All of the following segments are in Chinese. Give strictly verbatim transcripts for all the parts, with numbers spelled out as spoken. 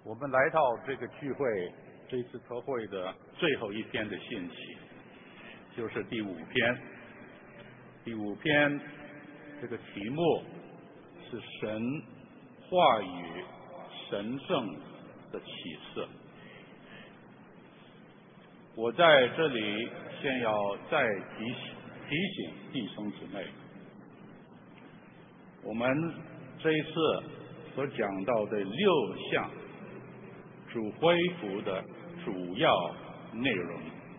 我们来到这个聚会，这次特会的最后一篇的信息，就是第五篇。第五篇这个题目是神话语神圣的启示。我在这里先要再提醒提醒弟兄姊妹，我们这一次所讲到的六项主恢复的主要内容，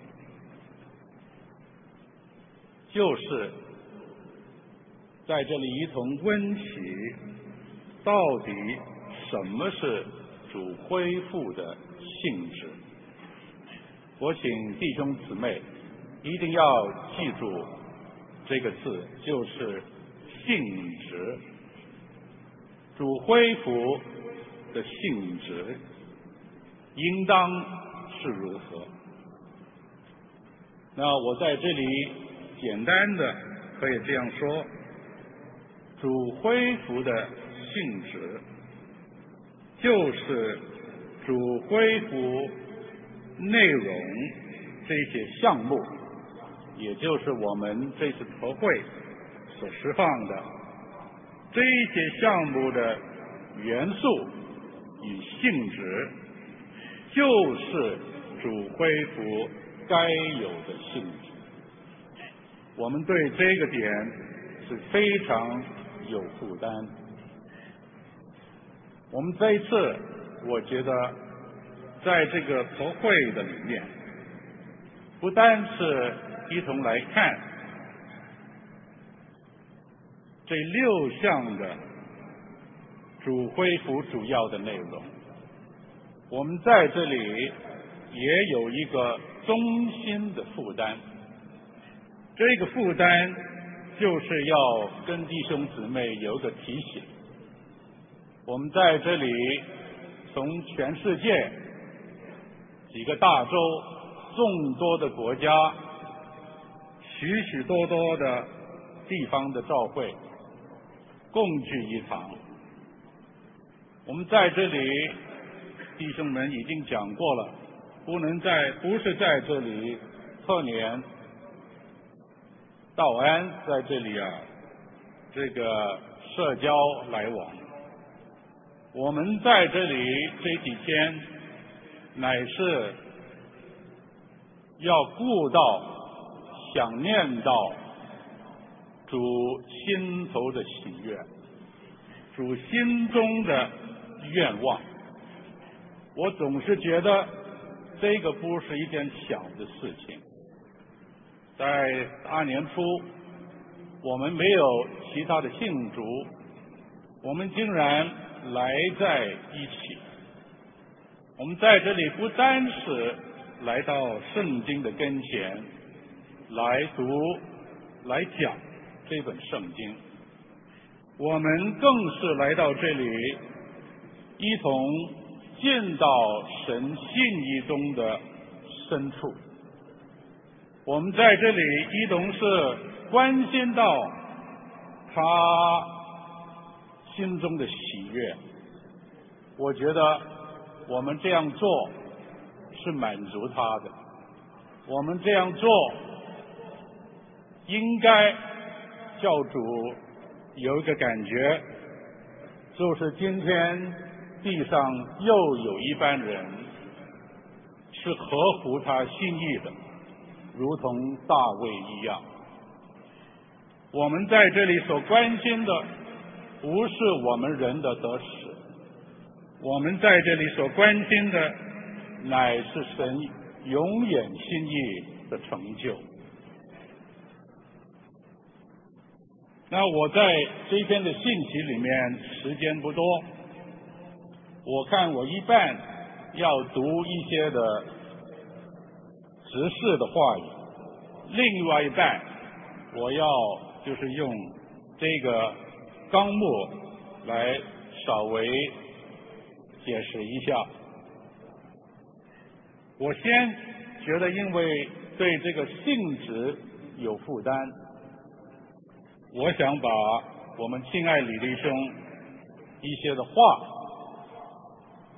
就是在这里一同温习到底什么是主恢复的性质。我请弟兄姊妹一定要记住这个字，就是性质。主恢复的性质应当是如何？那我在这里简单的可以这样说，主恢复的性质就是主恢复内容这些项目，也就是我们这次特会所释放的这些项目的元素与性质，就是主恢复该有的性质。我们对这个点是非常有负担。我们这一次我觉得在这个特会的里面，不单是一同来看这六项的主恢复主要的内容，我们在这里也有一个中心的负担。这个负担就是要跟弟兄姊妹有个提醒，我们在这里从全世界几个大洲众多的国家许许多多的地方的教会共聚一堂。我们在这里弟兄们已经讲过了，不能在不是在这里特年道安在这里啊这个社交来往，我们在这里这几天乃是要顾到想念到主心头的喜悦，主心中的愿望。我总是觉得这个不是一件小的事情。在大年初我们没有其他的庆祝，我们竟然来在一起。我们在这里不单是来到圣经的跟前来读来讲这本圣经，我们更是来到这里一同进到神信义中的深处。我们在这里一同是关心到他心中的喜悦。我觉得我们这样做是满足他的，我们这样做应该教主有一个感觉，就是今天地上又有一班人是合乎他心意的，如同大卫一样。我们在这里所关心的不是我们人的得失，我们在这里所关心的乃是神永远心意的成就。那我在这篇的信息里面时间不多，我看我一半要读一些的执事的话语，另外一半我要就是用这个纲目来稍微解释一下。我先觉得因为对这个性质有负担，我想把我们亲爱李弟兄一些的话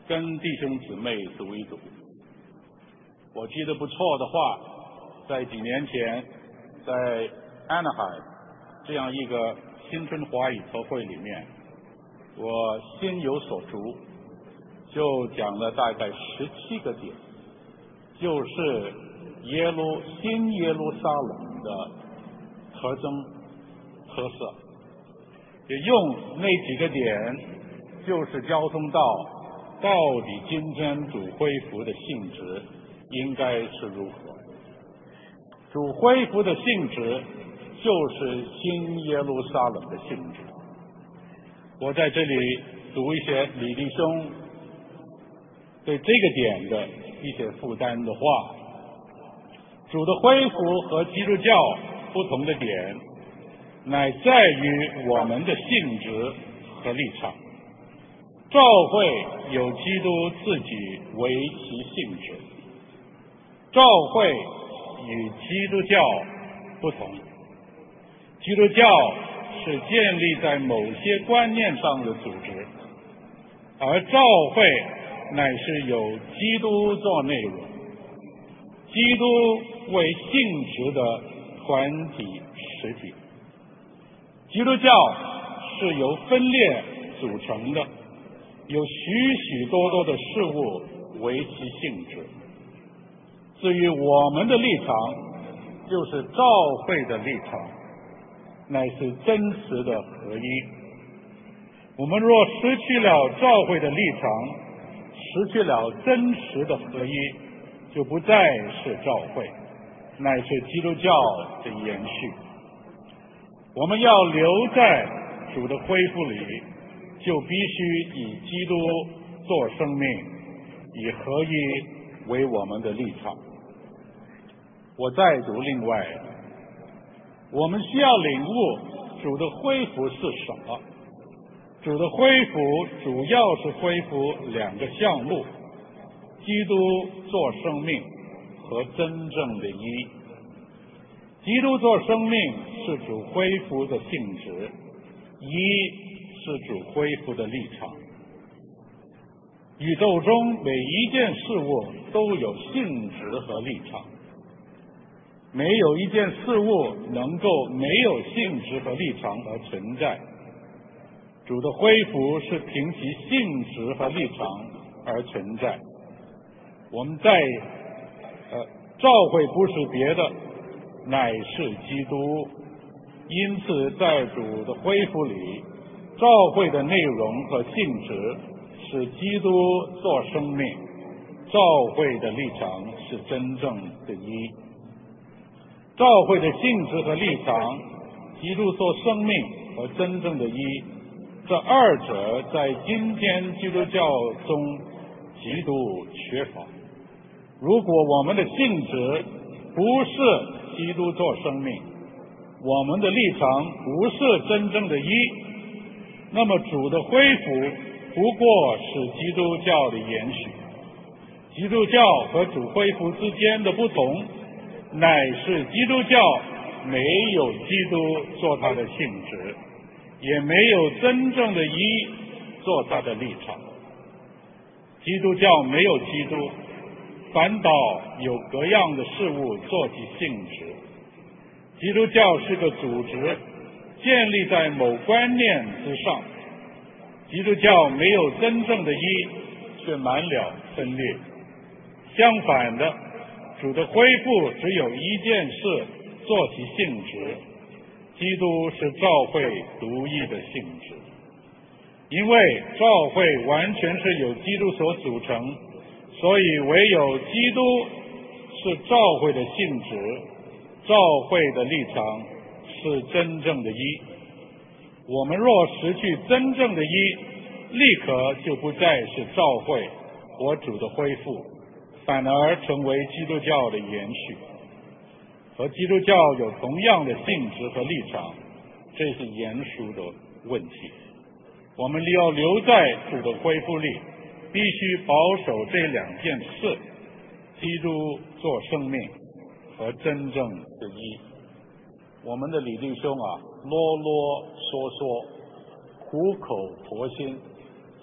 跟弟兄姊妹读一读。我记得不错的话，在几年前在 Anaheim 这样一个新春华语特会里面，我心有所竹，就讲了大概十七个点，就是耶路新耶路撒冷的特征特色，也用那几个点就是交通到到底今天主恢复的性质应该是如何。主恢复的性质就是新耶路撒冷的性质。我在这里读一些李弟兄对这个点的一些负担的话。主的恢复和基督教不同的点，乃在于我们的性质和立场。教会有基督自己为其性质，教会与基督教不同。基督教是建立在某些观念上的组织，而教会乃是有基督做内容，基督为性质的团体实体。基督教是由分裂组成的，有许许多多的事物为其性质。至于我们的立场，就是教会的立场，乃是真实的合一。我们若失去了教会的立场，失去了真实的合一，就不再是教会，乃是基督教的延续。我们要留在主的恢复里，就必须以基督做生命，以合一为我们的立场。我再读另外，我们需要领悟主的恢复是什么。主的恢复主要是恢复两个项目：基督做生命和真正的一。基督做生命是主恢复的性质，一是主恢复的立场。宇宙中每一件事物都有性质和立场，没有一件事物能够没有性质和立场而存在。主的恢复是凭其性质和立场而存在。我们在呃教会不是别的，乃是基督。因此在主的恢复里，教会的内容和性质是基督做生命，教会的立场是真正的一。教会的性质和立场，基督做生命和真正的一，这二者在今天基督教中极度缺乏。如果我们的性质不是基督做生命，我们的立场不是真正的一，那么主的恢复不过是基督教的延续。基督教和主恢复之间的不同，乃是基督教没有基督做它的性质，也没有真正的一做它的立场。基督教没有基督，反倒有各样的事物做其性质。基督教是个组织，建立在某观念之上。基督教没有真正的一，却满了分裂。相反的，主的恢复只有一件事做其性质，基督是教会独一的性质。因为教会完全是由基督所组成，所以唯有基督是教会的性质，教会的立场是真正的一。我们若失去真正的一，立刻就不再是教会或主的恢复，反而成为基督教的延续。和基督教有同样的性质和立场，这是严肃的问题。我们要留在主的恢复里，必须保守这两件事：基督做生命和真正的一。我们的李弟兄啊，啰啰嗦嗦，苦口婆心，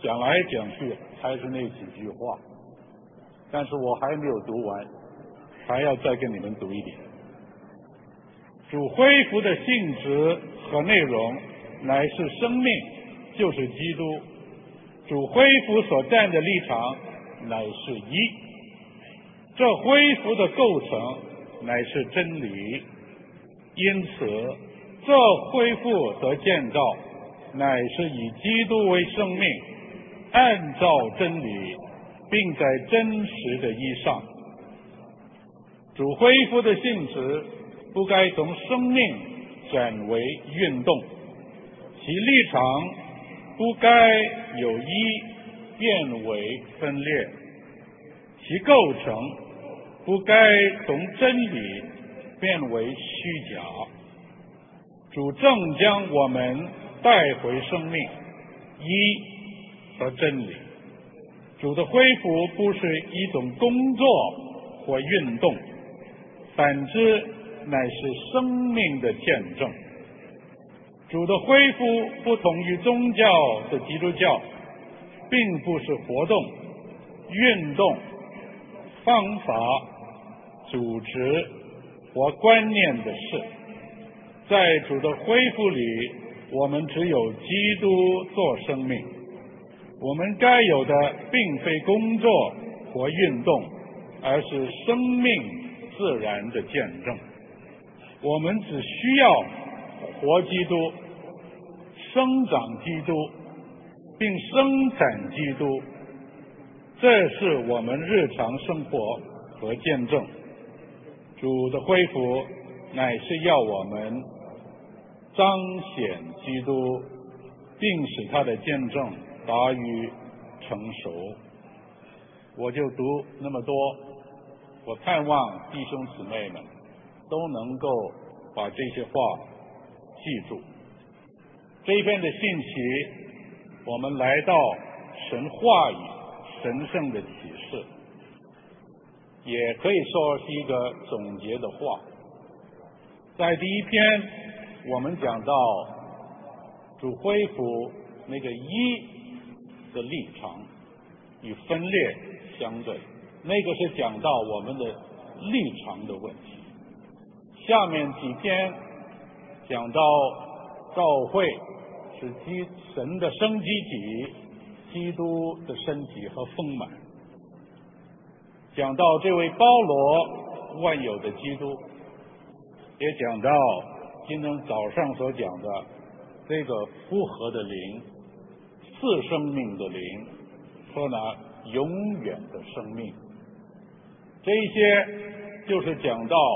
讲来讲去还是那几句话，但是我还没有读完，还要再跟你们读一点。主恢复的性质和内容乃是生命，就是基督。主恢复所站的立场乃是一，这恢复的构成乃是真理。因此这恢复和建造乃是以基督为生命，按照真理，并在真实的依上。主恢复的性质不该从生命转为运动，其立场不该由一变为分裂，其构成不该从真理变为虚假。主正将我们带回生命、一和真理。主的恢复不是一种工作或运动，反之乃是生命的见证。主的恢复不同于宗教的基督教，并不是活动、运动、方法、组织或观念的事。在主的恢复里，我们只有基督做生命。我们该有的并非工作或运动，而是生命自然的见证。我们只需要活基督，生长基督，并生产基督，这是我们日常生活和见证。主的恢复乃是要我们彰显基督，并使他的见证达于成熟。我就读那么多，我盼望弟兄姊妹们都能够把这些话记住。这一篇的信息，我们来到神话语神圣的启示，也可以说是一个总结的话。在第一篇我们讲到主恢复那个一的立场与分裂相对，那个是讲到我们的立场的问题。下面几篇讲到教会是基神的生机体，基督的身体和丰满，讲到这位包罗万有的基督，也讲到今天早上所讲的这个复活的灵，赐生命的灵和那永远的生命。这一些就是讲到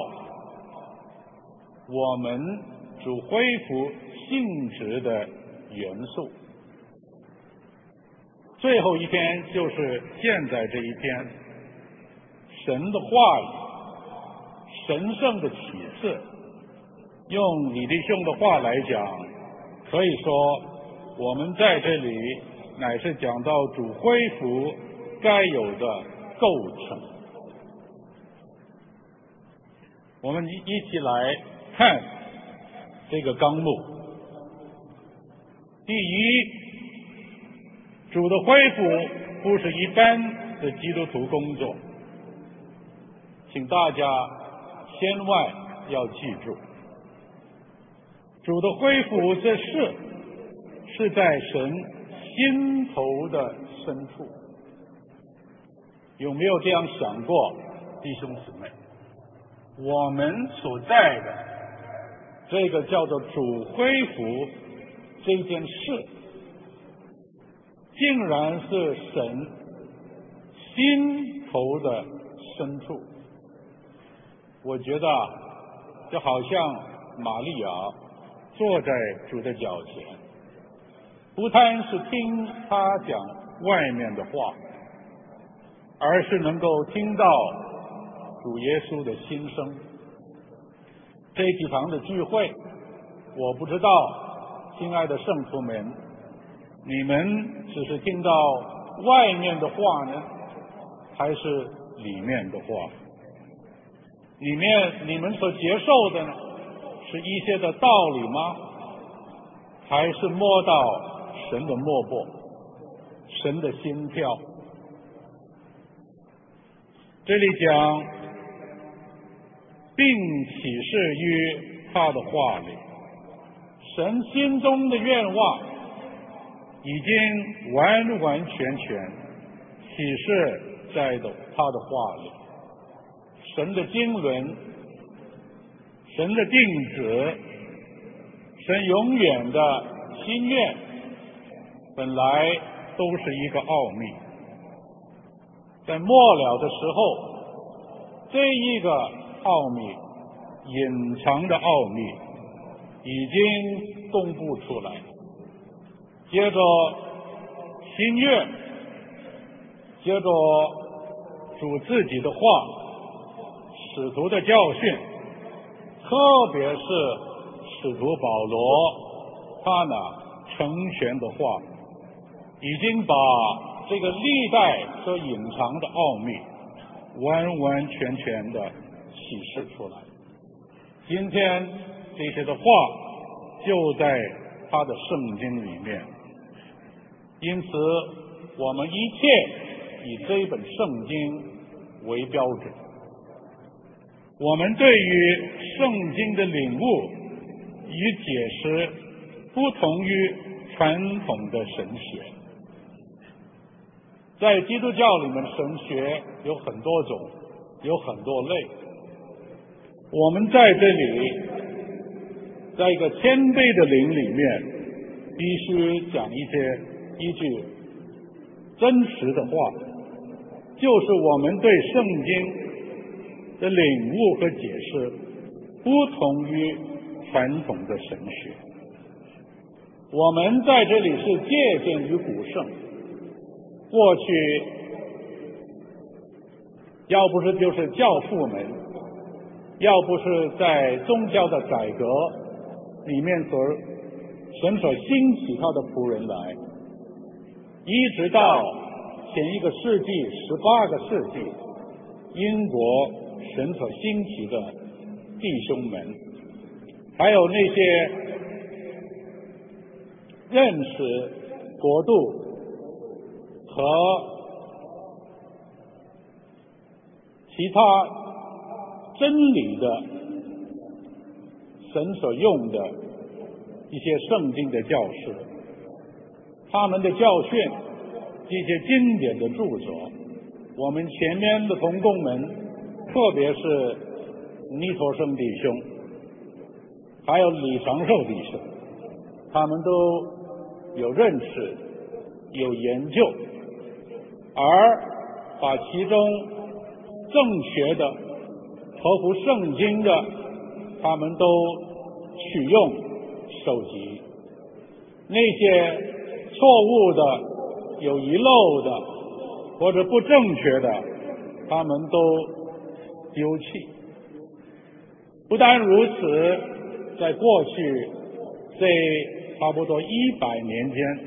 我们主恢复性质的元素。最后一篇就是现在这一篇神的话语，神圣的启示。用李弟兄的话来讲，可以说我们在这里乃是讲到主恢复该有的构成。我们一起来看这个纲目。第一，主的恢复不是一般的基督徒工作，请大家千万要记住，主的恢复这事是在神心头的深处。有没有这样想过，弟兄姊妹？我们所在的这个叫做主恢复这件事，竟然是神心头的深处。我觉得就好像玛利亚坐在主的脚前，不单是听他讲外面的话，而是能够听到主耶稣的心声。这几堂的聚会，我不知道亲爱的圣徒们，你们只是听到外面的话呢，还是里面的话？里面你们所接受的呢，是一些的道理吗？还是摸到神的脉搏， 神的心跳。这里讲，并启示于他的话里，神心中的愿望已经完完全全启示在的他的话里。神的经纶，神的定旨，神永远的心愿，本来都是一个奥秘。在末了的时候，这一个奥秘，隐藏的奥秘已经公布出来。接着心愿，接着主自己的话，使徒的教训，特别是使徒保罗他呢成全的话，已经把这个历代所隐藏的奥秘完完全全的启示出来。今天这些的话就在他的圣经里面，因此我们一切以这一本圣经为标准。我们对于圣经的领悟与解释不同于传统的神学。在基督教里面，神学有很多种，有很多类。我们在这里，在一个谦卑的灵里面，必须讲一些依据真实的话，就是我们对圣经的领悟和解释不同于传统的神学。我们在这里是借鉴于古圣，过去要不是就是教父们，要不是在宗教的改革里面所神所兴起他的仆人来，一直到前一个世纪十八个世纪，英国神所兴起的弟兄们，还有那些认识国度和其他真理的神所用的一些圣经的教师，他们的教训，这些经典的著作，我们前面的同工们，特别是尼陀生弟兄，还有李长寿弟兄，他们都有认识，有研究，而把其中正确的、合乎圣经的，他们都取用收集；那些错误的、有遗漏的或者不正确的，他们都丢弃。不但如此，在过去这差不多一百年间，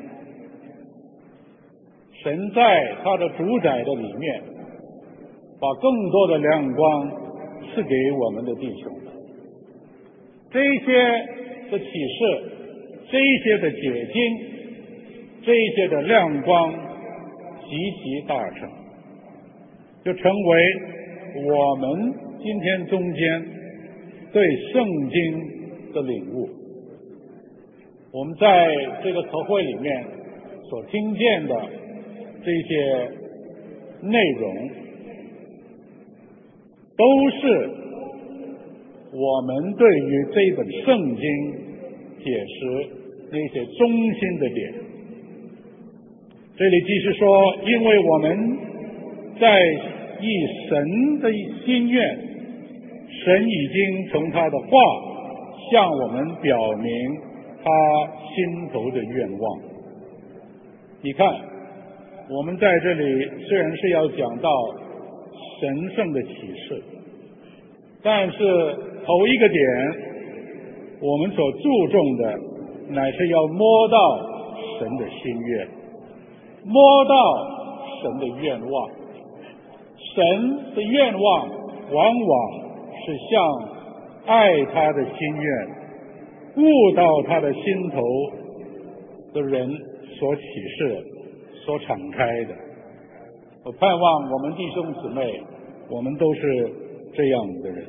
神在他的主宰的里面，把更多的亮光赐给我们的弟兄。这些的启示，这些的解经，这些的亮光极其大成，就成为我们今天中间对圣经的领悟。我们在这个特会里面所听见的这些内容，都是我们对于这一本圣经解释那些中心的点。这里继续说，因为我们在以神的心愿，神已经从他的话向我们表明他心头的愿望。你看，我们在这里虽然是要讲到神圣的启示，但是头一个点，我们所注重的乃是要摸到神的心愿，摸到神的愿望。神的愿望往往是向爱他的心愿，悟到他的心头的人所启示、 所敞开的。我盼望我们弟兄姊妹，我们都是这样的人。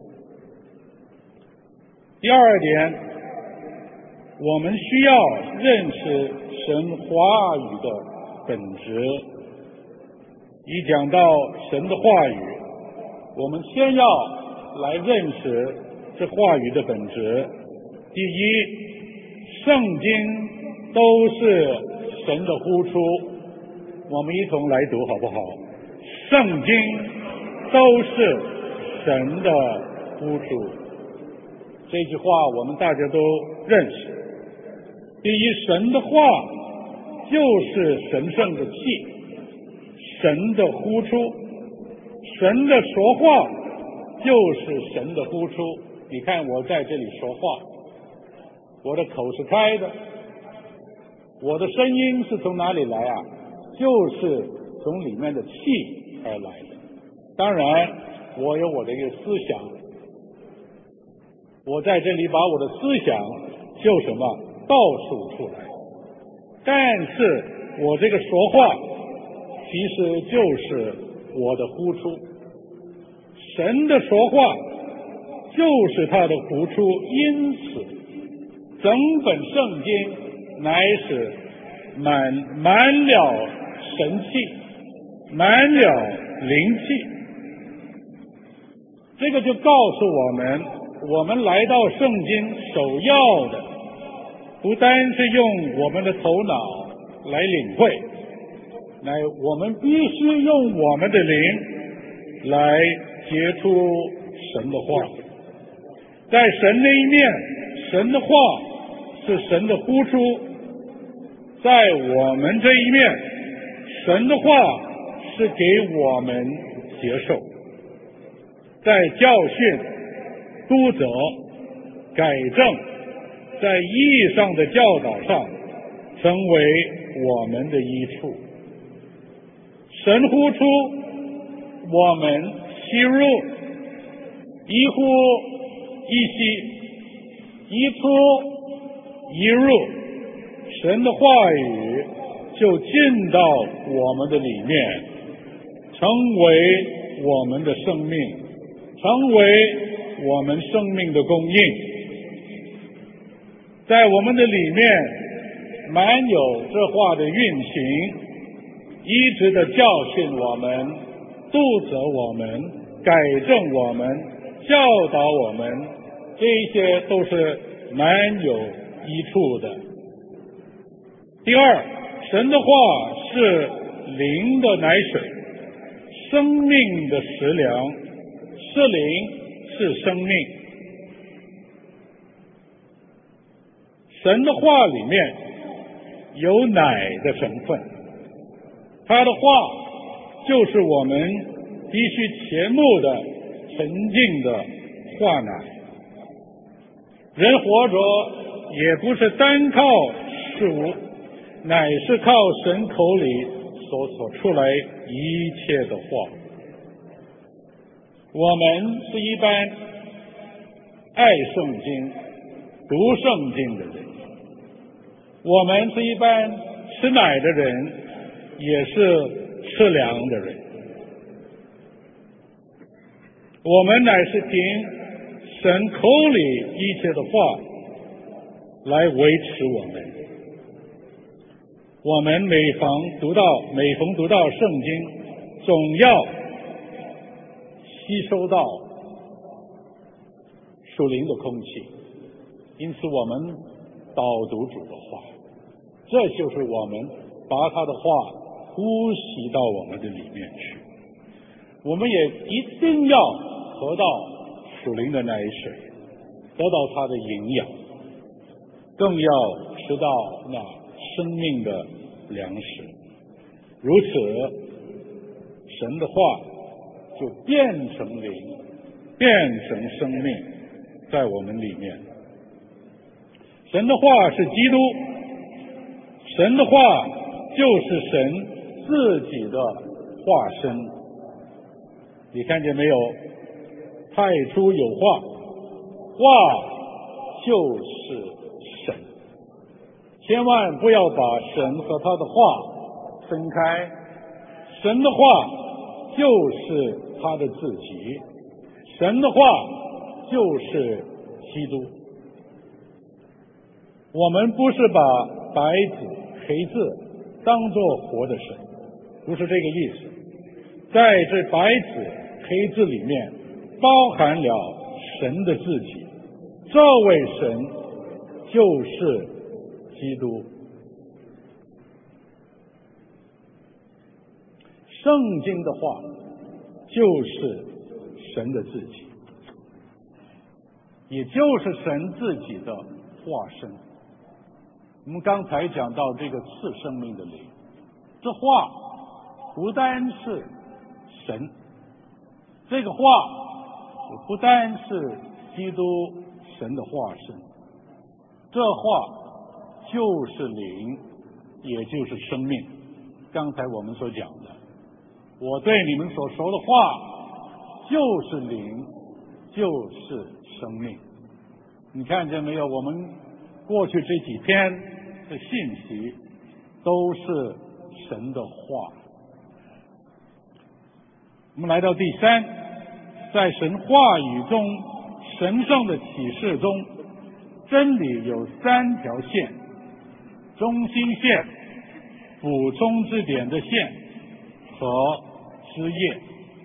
第二点，我们需要认识神话语的本质。一讲到神的话语，我们先要来认识这话语的本质。第一，圣经都是神的呼出，我们一同来读好不好？圣经都是神的呼出，这句话我们大家都认识。第一，神的话就是神圣的气，神的呼出，神的说话就是神的呼出。你看我在这里说话，我的口是开的，我的声音是从哪里来啊？就是从里面的气而来的。当然我有我的一个思想，我在这里把我的思想就什么倒数出来，但是我这个说话其实就是我的呼出。神的说话就是他的呼出，因此整本圣经乃是满满了神气，满了灵气。这个就告诉我们，我们来到圣经首要的不单是用我们的头脑来领会，乃我们必须用我们的灵来结出神的话。在神那一面，神的话是神的呼出；在我们这一面，神的话是给我们接受。在教训、督责、改正，在意义上的教导上成为我们的益处。神呼出，我们吸入，一呼一吸，一出一入，神的话语就进到我们的里面，成为我们的生命，成为我们生命的供应。在我们的里面满有这话的运行，一直的教训我们，督责我们，改正我们，教导我们，这些都是蛮有益处的。第二，神的话是灵的奶水，生命的食粮，是灵是生命。神的话里面有奶的成分，他的话就是我们必须切慕的沉静的话奶。人活着也不是单靠食物，乃是靠神口里所说出来一切的话。我们是一般爱圣经、读圣经的人，我们是一般吃奶的人，也是吃粮的人。我们乃是凭神口里一切的话来维持我们。我们每逢读到每逢读到圣经，总要吸收到属灵的空气，因此我们导读主的话，这就是我们把他的话呼吸到我们的里面去。我们也一定要喝到属灵的奶水，得到它的营养，更要吃到那生命的粮食。如此，神的话就变成灵，变成生命在我们里面。神的话是基督，神的话就是神自己的化身。你看见没有？太初有话，话就是神。千万不要把神和他的话分开，神的话就是他的自己，神的话就是基督。我们不是把白纸黑字当作活的神，不是这个意思。在这白纸黑字里面包含了神的自己，这位神就是基督。圣经的话就是神的自己，也就是神自己的化身。我们刚才讲到这个次生命的灵，这话不单是神，这个话也不单是基督神的化身，这话就是灵，也就是生命。刚才我们所讲的，我对你们所说的话就是灵，就是生命。你看见没有？我们过去这几天的信息都是神的话。我们来到第三，在神话语中，神圣的启示中，真理有三条线：中心线、补充之点的线和枝叶。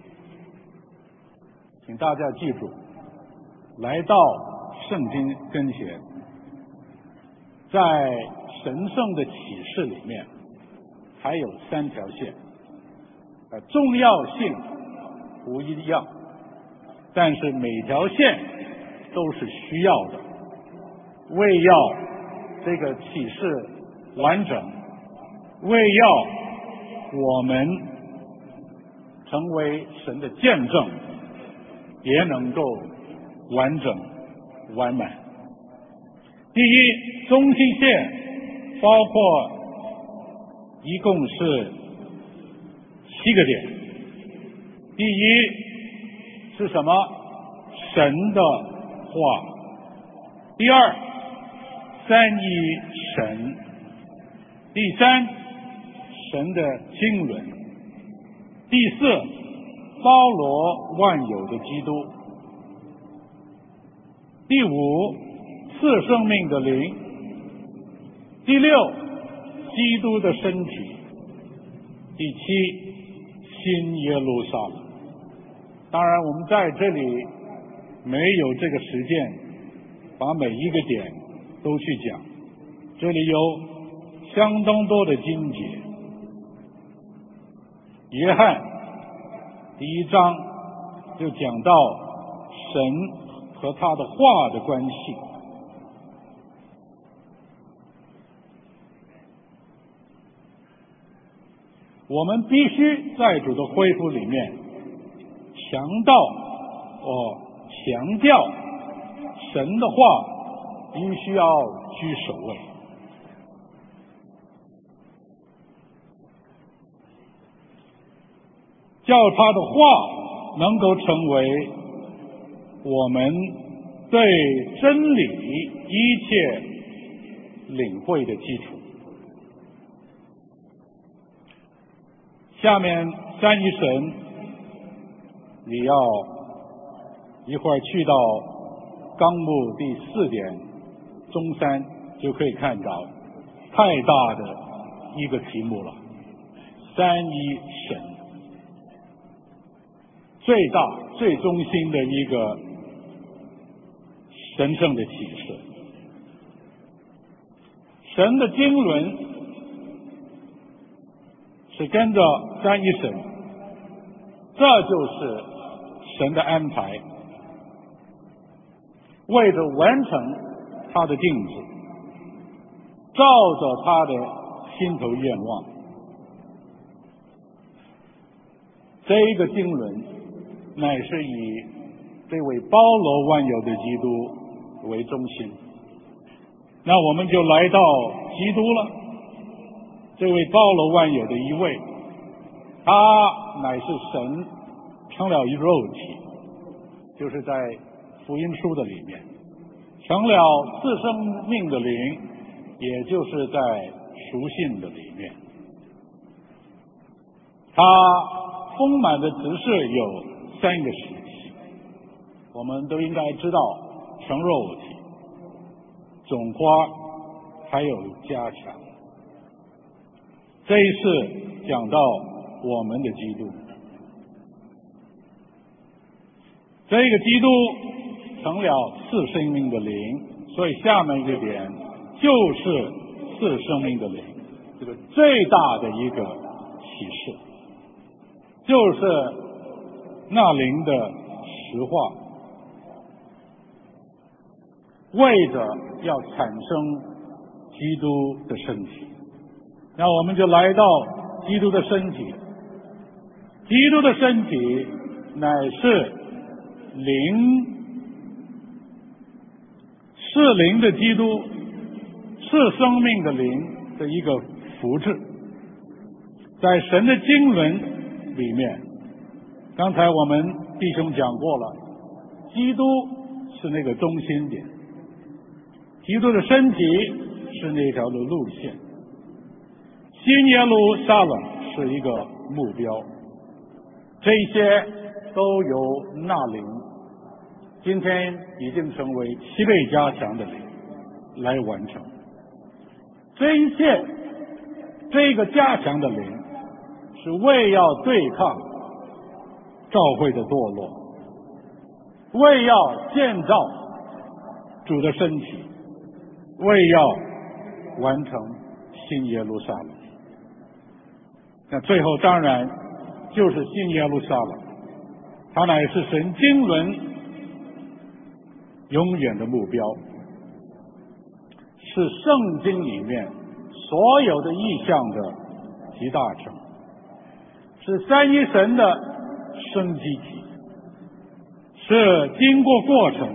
请大家记住，来到圣经跟前，在神圣的启示里面还有三条线，呃，重要性不一样，但是每条线都是需要的，为要这个启示完整，为要我们成为神的见证，也能够完整完满。第一，中心线包括一共是七个点。第一是什么？神的话。第二，三一神。第三，神的经纶。第四，包罗万有的基督。第五，次生命的灵。第六，基督的身体。第七，新耶路撒冷。当然我们在这里没有这个时间把每一个点都去讲，这里有相当多的经节。约翰第一章就讲到神和他的话的关系。我们必须在主的恢复里面强调哦，强调神的话必须要居首位。叫他的话能够成为我们对真理一切领会的基础。下面三一神，你要一会儿去到纲目第四点中三，就可以看到太大的一个题目了。三一神，最大最中心的一个神圣的启示。神的经纶是跟着三一神，这就是神的安排，为着完成他的定旨，照着他的心头愿望。这一个经纶乃是以这位包罗万有的基督为中心。那我们就来到基督了，这位包罗万有的一位，他乃是神成了一肉体，就是在福音书的里面成了次生命的灵，也就是在属性的里面。 它丰满的指示有三个时期，我们都应该知道成肉体、种花，还有加强。这一次讲到我们的基督，这个基督成了次生命的灵，所以下面这点就是次生命的灵，这个最大的一个启示，就是那灵的实化，为着要产生基督的身体。那我们就来到基督的身体，基督的身体乃是灵，是灵的基督，是生命的灵的一个福祉。在神的经纶里面，刚才我们弟兄讲过了，基督是那个中心点，基督的身体是那条的路线，新耶路撒冷是一个目标，这些都由那灵今天已经成为七倍加强的灵来完成。这一切这个加强的灵是为要对抗教会的堕落，为要建造主的身体，为要完成新耶路撒冷。那最后当然就是新耶路撒冷，它乃是神经纶永远的目标，是圣经里面所有的意象的集大成，是三一神的生机体，是经过过程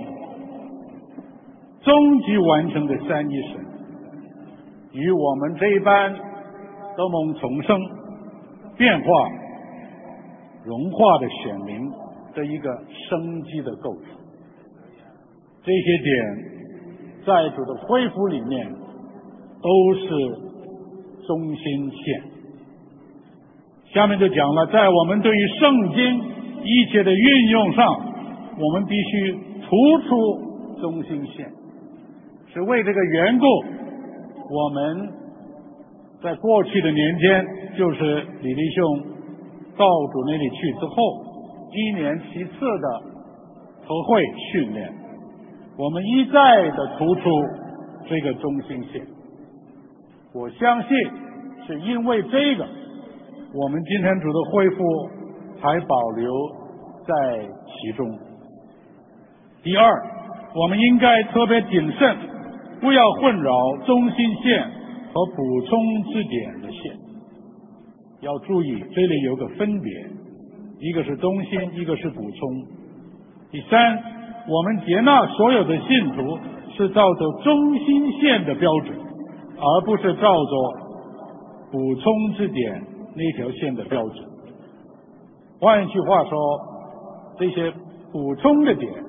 终极完成的三一神，与我们这一般都蒙重生变化融化的选民的一个生机的构成。这些点在主的恢复里面都是中心线。下面就讲了，在我们对于圣经一切的运用上，我们必须突出中心线。是为这个缘故，我们在过去的年间，就是李弟兄到主那里去之后，一年其次的和会训练，我们一再的突出这个中心线。我相信是因为这个，我们今天主的恢复还保留在其中。第二，我们应该特别谨慎，不要混淆中心线和补充之点的线。要注意这里有个分别，一个是中心，一个是补充。第三，我们接纳所有的信徒是照着中心线的标准，而不是照着补充之点那条线的标准。换一句话说，这些补充的点，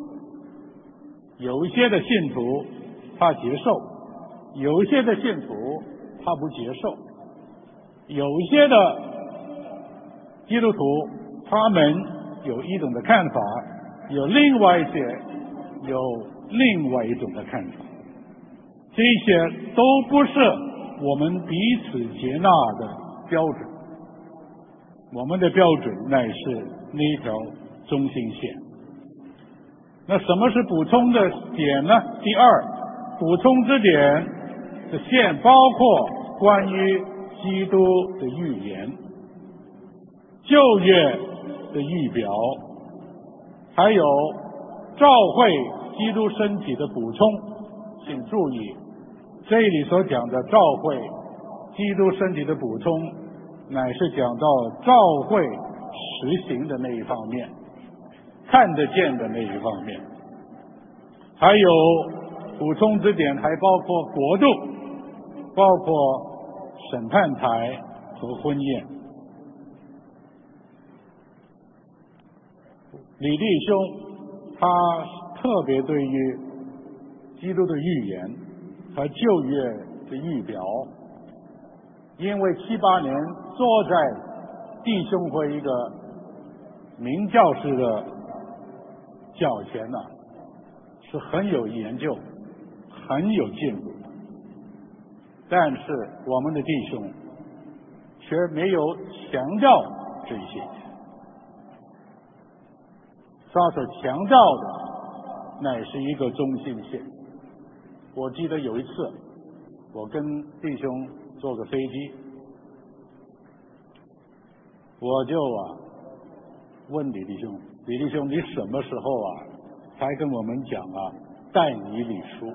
有一些的信徒他接受，有一些的信徒他不接受，有一些的基督徒他们有一种的看法，有另外一些有另外一种的看法，这些都不是我们彼此接纳的标准。我们的标准乃是那一条中心线。那什么是补充的点呢？第二，补充之点的线包括关于基督的预言、旧约的预表，还有召会基督身体的补充。请注意，这里所讲的召会基督身体的补充，乃是讲到召会实行的那一方面，看得见的那一方面。还有补充之点还包括国度，包括审判台和婚宴。李弟兄他特别对于基督的预言和旧约的预表，因为七八年坐在弟兄和一个名教师的脚前呢、啊，是很有研究、很有进步的，但是我们的弟兄却没有强调这些。他所强调的乃是一个中心线。我记得有一次，我跟弟兄坐个飞机，我就啊问李弟兄，李弟兄，你什么时候啊才跟我们讲啊但以理书？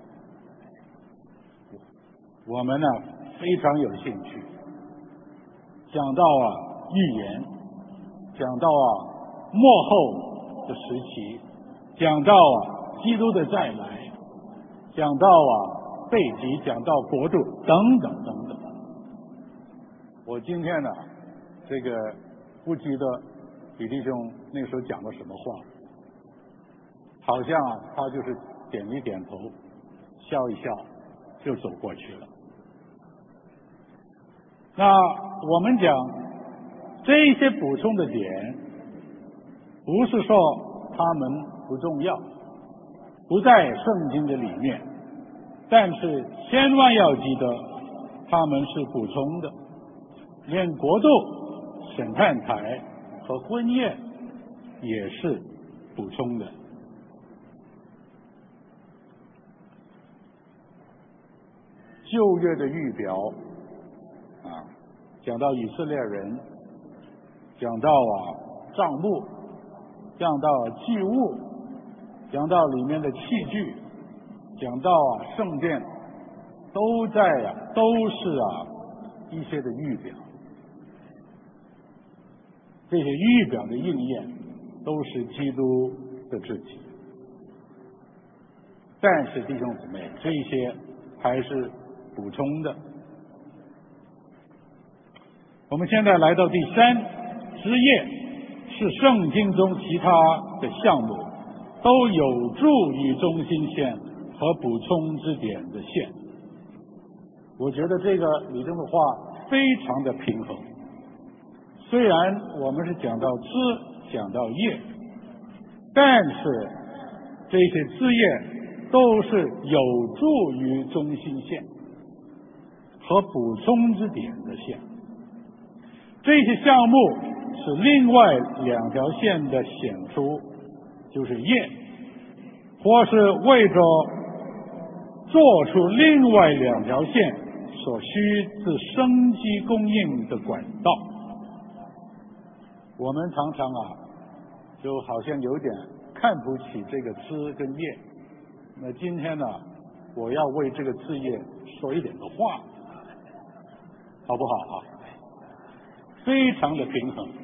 我们呢非常有兴趣，讲到啊预言，讲到啊末后的时期，讲到啊基督的再来，讲到啊背脊，讲到国度等等等等。我今天呢这个不记得李弟兄那时候讲了什么话，好像啊他就是点一点头，笑一笑就走过去了。那我们讲这一些补充的点，不是说他们不重要，不在圣经的里面，但是千万要记得他们是补充的，连国度、审判台和婚宴也是补充的。旧约的预表啊，讲到以色列人，讲到啊帐幕，讲到祭物，讲到里面的器具，讲到啊圣殿，都在啊都是啊一些的预表。这些预表的应验都是基督的肢体。但是弟兄姊妹，这些还是补充的。我们现在来到第三，枝叶是圣经中其他的项目都有助于中心线和补充之点的线。我觉得这个李正的话非常的平衡。虽然我们是讲到枝，讲到叶，但是这些枝叶都是有助于中心线和补充之点的线。这些项目是另外两条线的显出，就是叶，或是为着做出另外两条线所需自生机供应的管道。我们常常啊就好像有点看不起这个枝跟叶，那今天呢我要为这个枝叶说一点的话，好不好啊？非常的平衡。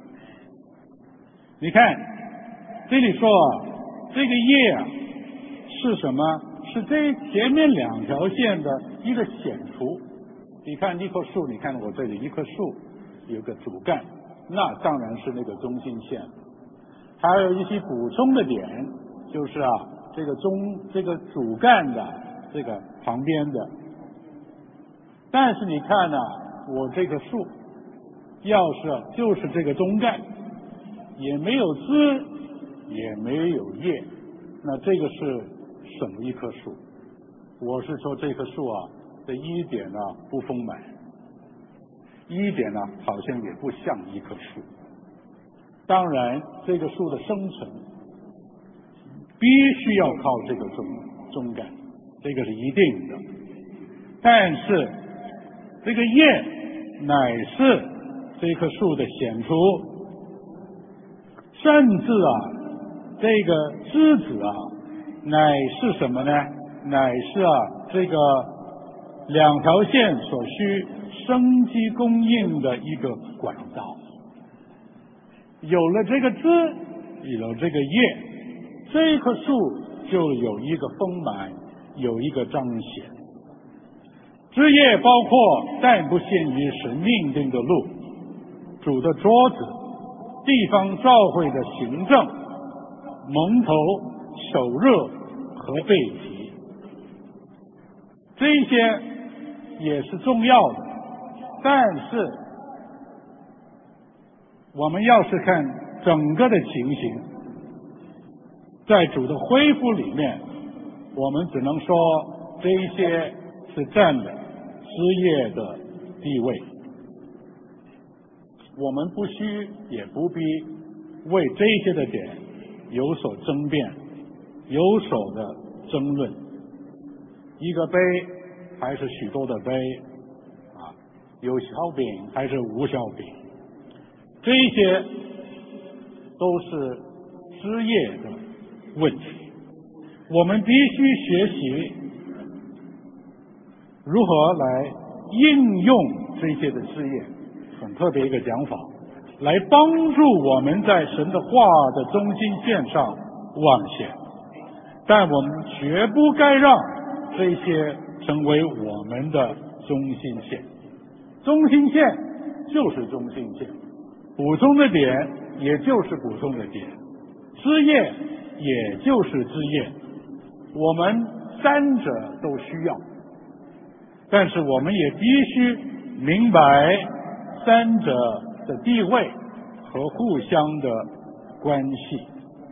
你看这里说啊这个叶啊是什么？是这前面两条线的一个显出。你看一棵树，你看我这里一棵树有个主干，那当然是那个中心线。还有一些补充的点，就是啊这个中这个主干的这个旁边的。但是你看呢、啊、我这棵树要是、啊、就是这个中干，也没有枝也没有叶，那这个是什么一棵树？我是说这棵树啊的一点呢、啊、不丰满，一点呢、啊、好像也不像一棵树。当然这个树的生存必须要靠这个中中干，这个是一定的。但是这个叶乃是这棵树的显出，甚至啊这个枝子啊乃是什么呢？乃是啊这个两条线所需生机供应的一个管道。有了这个枝，有了这个叶，这棵树就有一个丰满，有一个彰显。枝叶包括但不限于神命定的路，主的桌子，地方教会的行政，蒙头、手热和背脊，这些也是重要的。但是我们要是看整个的情形，在主的恢复里面，我们只能说这一些是占了枝叶的地位。我们不需也不必为这些的点有所争辩，有所的争论。一个杯还是许多的杯啊，有小饼还是无小饼，这些都是枝叶的问题。我们必须学习如何来应用这些的枝叶，很特别一个讲法，来帮助我们在神的话的中心线上往前。但我们绝不该让这些成为我们的中心线。中心线就是中心线，补充的点也就是补充的点，枝叶也就是枝叶，我们三者都需要。但是我们也必须明白三者的地位和互相的关系。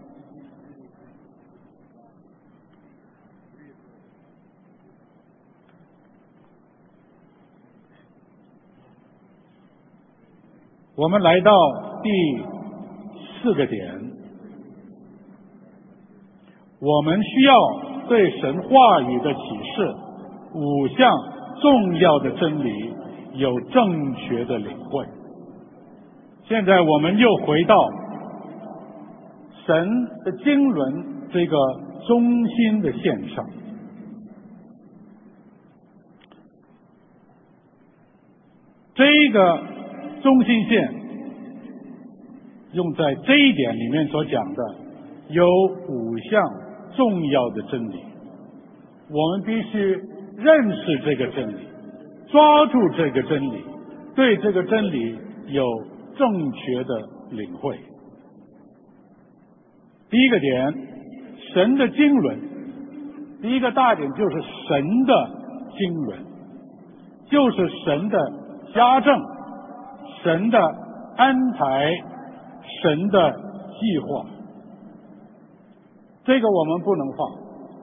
我们来到第四个点，我们需要对神话语的启示五项重要的真理有正确的领会。现在我们又回到神的经纶这个中心的线上。这个中心线用在这一点里面所讲的有五项重要的真理，我们必须认识这个真理，抓住这个真理，对这个真理有正确的领会。第一个点，神的经纶，第一个大点就是神的经纶，就是神的家政，神的安排，神的计划。这个我们不能放，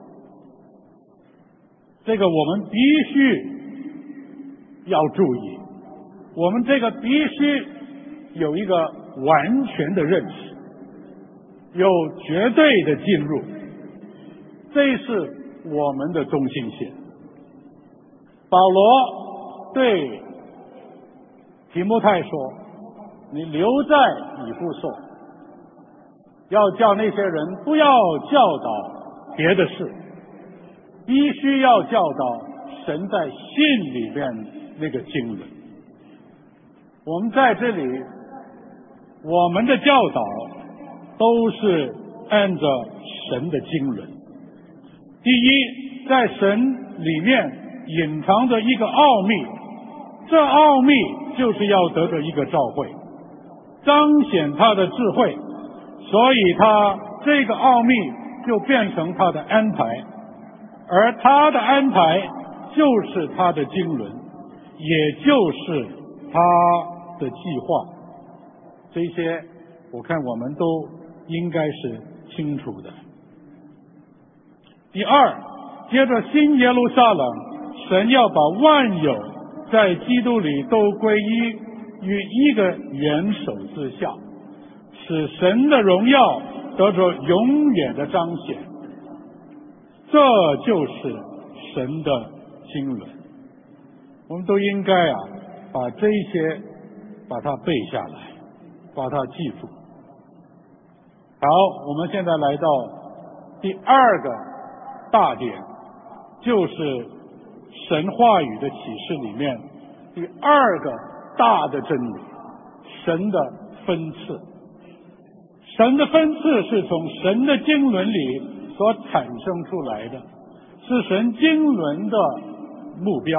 这个我们必须要注意，我们这个必须有一个完全的认识，有绝对的进入，这是我们的中心线。保罗对提摩太说，你留在以弗所，要叫那些人不要教导别的事，必须要教导神在信里面那个经纶。我们在这里，我们的教导都是按照神的经纶。第一，在神里面隐藏着一个奥秘，这奥秘就是要得到一个召会，彰显他的智慧，所以他这个奥秘就变成他的安排，而他的安排就是他的经纶，也就是他的计划。这些我看我们都应该是清楚的。第二，接着新耶路撒冷，神要把万有在基督里都归依于一个元首之下，使神的荣耀得着永远的彰显。这就是神的经纶。我们都应该啊，把这些把它背下来，把它记住。好，我们现在来到第二个大点，就是神话语的启示里面第二个大的真理，神的分次。神的分次是从神的经纶里所产生出来的，是神经纶的目标。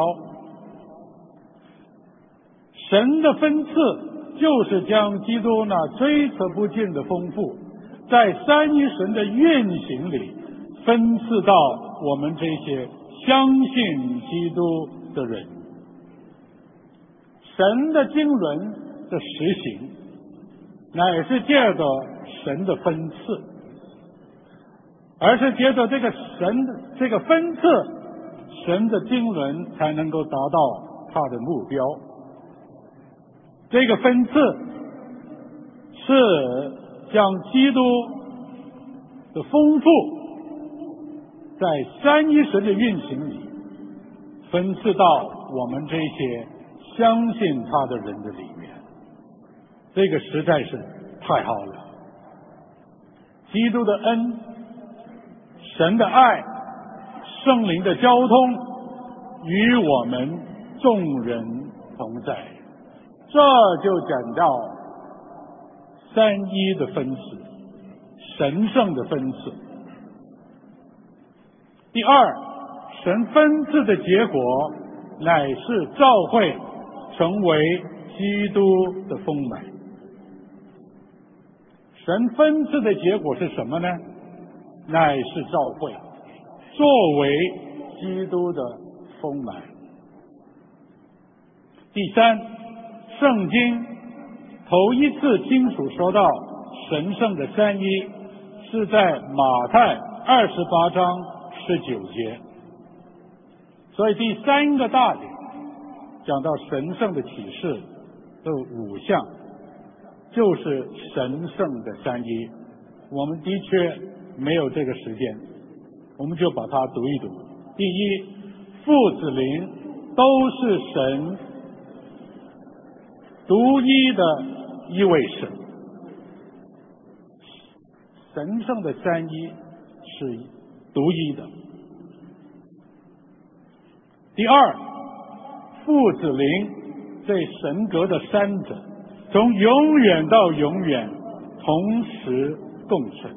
神的分次就是将基督那追测不尽的丰富，在三一神的运行里分赐到我们这些相信基督的人。神的经纶的实行乃是借着神的分赐，而是借着这个神的这个分赐，神的经纶才能够达到他的目标。这个分赐是将基督的丰富在三一神的运行里分赐到我们这些相信他的人的里面。这个实在是太好了。基督的恩，神的爱，圣灵的交通与我们众人同在。这就讲到三一的分赐，神圣的分赐。第二，神分赐的结果乃是召会成为基督的丰满。神分赐的结果是什么呢？乃是召会作为基督的丰满。第三，圣经头一次清楚说到神圣的三一，是在马太二十八章十九节。所以第三个大点讲到神圣的启示的五项，就是神圣的三一。我们的确没有这个时间，我们就把它读一读。第一，父子灵都是神独一的一位神，神圣的三一是独一的。第二，父子灵这神格的三者从永远到永远同时共生，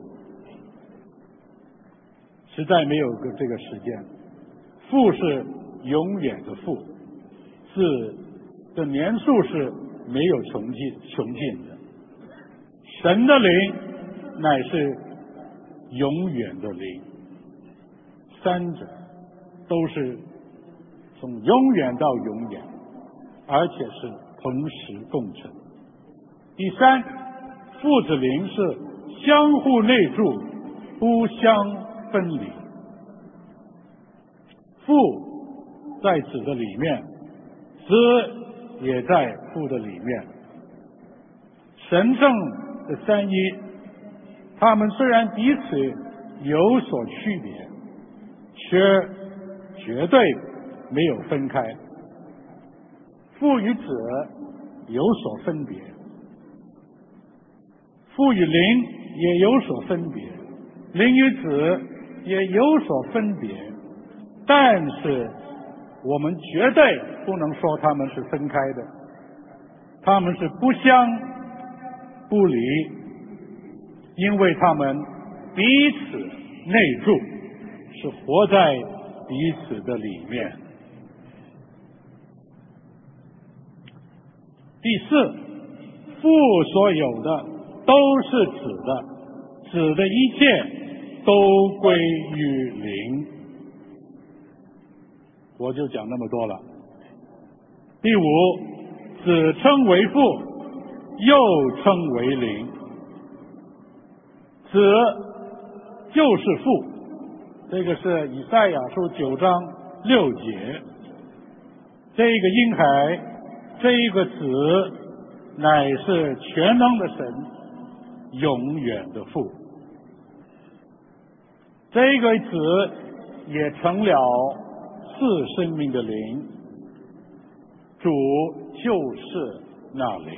实在没有个这个时间。父是永远的父，子的年数是没有穷尽穷尽的，神的灵乃是永远的灵，三者都是从永远到永远，而且是同时共存。第三，父子灵是相互内住，不相分离。父在子的里面，子也在父的里面。神圣的三一，他们虽然彼此有所区别，却绝对没有分开。父与子有所分别，父与灵也有所分别，灵与子也有所分别，但是我们绝对不能说他们是分开的，他们是不相不离，因为他们彼此内住，是活在彼此的里面。第四，父所有的都是子的，子的一切都归于灵。我就讲那么多了。第五，子称为父，又称为灵。子就是父，这个是以赛亚书九章六节。这个婴孩，这一个子，乃是全能的神，永远的父。这个子也成了赐生命的灵，主就是那灵。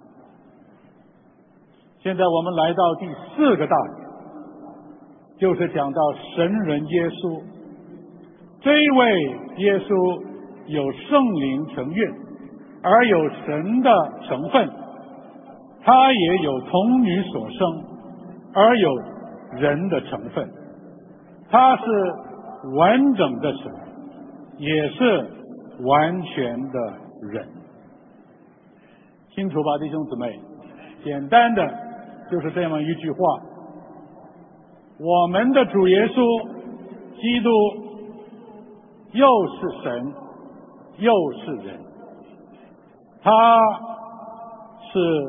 现在我们来到第四个大点，就是讲到神人耶稣。这一位耶稣有圣灵成孕，而有神的成分，他也有童女所生，而有人的成分。他是完整的神，也是完全的人。清楚吧，弟兄姊妹？简单的就是这么一句话：我们的主耶稣基督又是神又是人，他是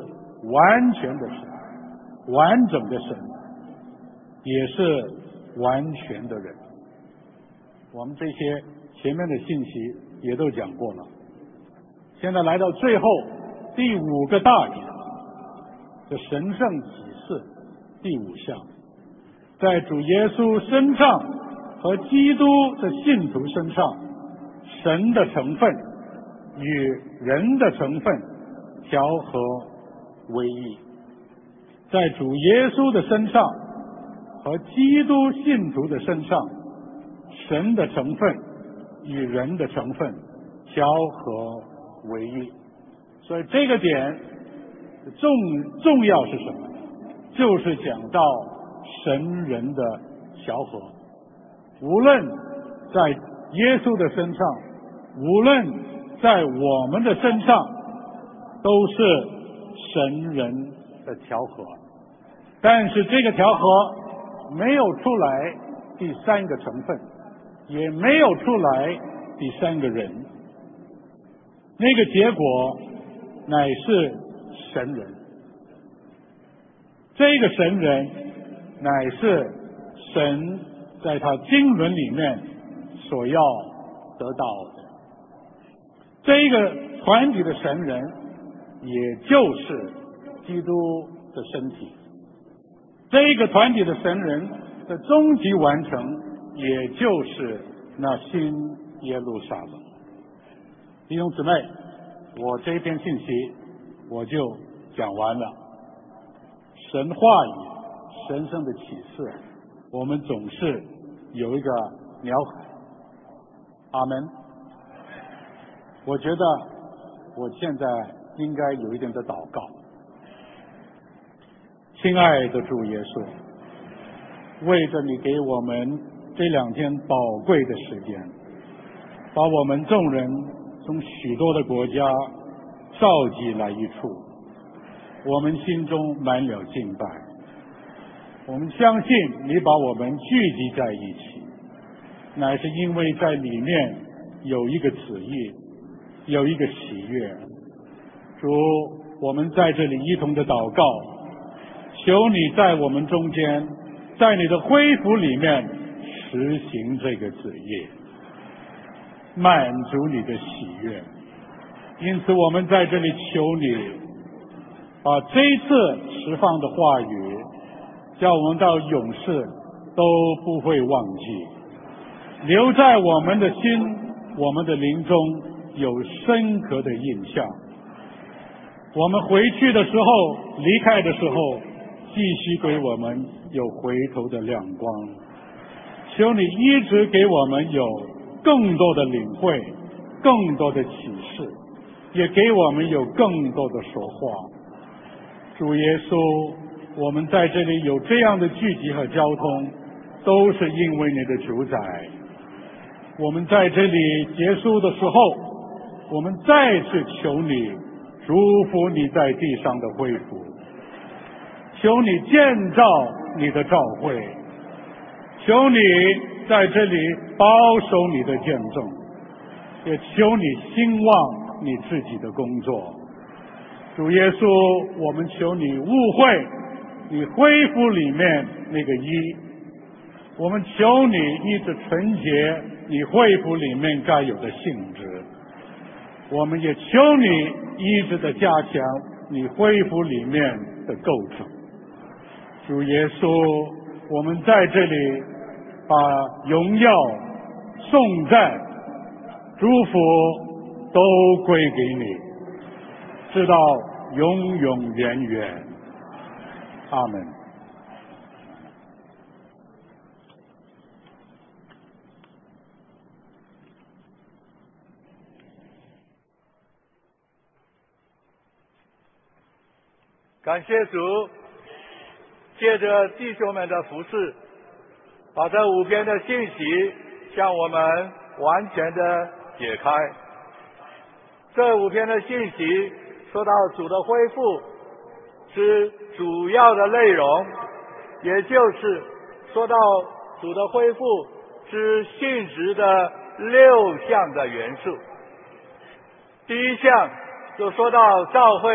完全的神，完整的神，也是完全的人。我们这些前面的信息也都讲过了，现在来到最后第五个大点，这神圣启示第五项，在主耶稣身上和基督的信徒身上，神的成分与人的成分调和为一。在主耶稣的身上和基督信徒的身上，神的成分与人的成分调和为一。所以这个点重重要是什么？就是讲到神人的调和，无论在耶稣的身上，无论在我们的身上，都是神人的调和。但是这个调和没有出来第三个成分，也没有出来第三个人，那个结果乃是神人。这个神人乃是神在他经纶里面所要得到的。这个团体的神人也就是基督的身体，这个团体的神人的终极完成也就是那新耶路撒冷。弟兄姊妹，我这篇信息我就讲完了。神话语神圣的启示，我们总是有一个脑海。阿门。我觉得我现在应该有一点的祷告。亲爱的主耶稣，为着你给我们这两天宝贵的时间，把我们众人从许多的国家召集来一处，我们心中满了敬拜。我们相信你把我们聚集在一起，乃是因为在里面有一个旨意，有一个喜悦。主，我们在这里一同的祷告，求你在我们中间，在你的恢复里面实行这个旨意，满足你的喜悦。因此我们在这里求你把这一次释放的话语，叫我们到永世都不会忘记，留在我们的心，我们的灵中有深刻的印象。我们回去的时候，离开的时候，继续给我们有回头的亮光。求你一直给我们有更多的领会，更多的启示，也给我们有更多的说话。主耶稣，我们在这里有这样的聚集和交通，都是因为你的主宰。我们在这里结束的时候，我们再次求你祝福你在地上的恢复，求你建造你的教会，求你在这里保守你的见证，也求你兴旺你自己的工作。主耶稣，我们求你误会你恢复里面那个一，我们求你一直纯洁你恢复里面该有的性质，我们也求你一直的加强你恢复里面的构成。主耶稣，我们在这里把荣耀、颂赞、祝福都归给你，直到永永远远。阿门。 感谢主，借着弟兄们的服侍，把这五篇的信息向我们完全的解开。这五篇的信息说到主的恢复之主要的内容，也就是说到主的恢复之性质的六项的元素。第一项就说到教会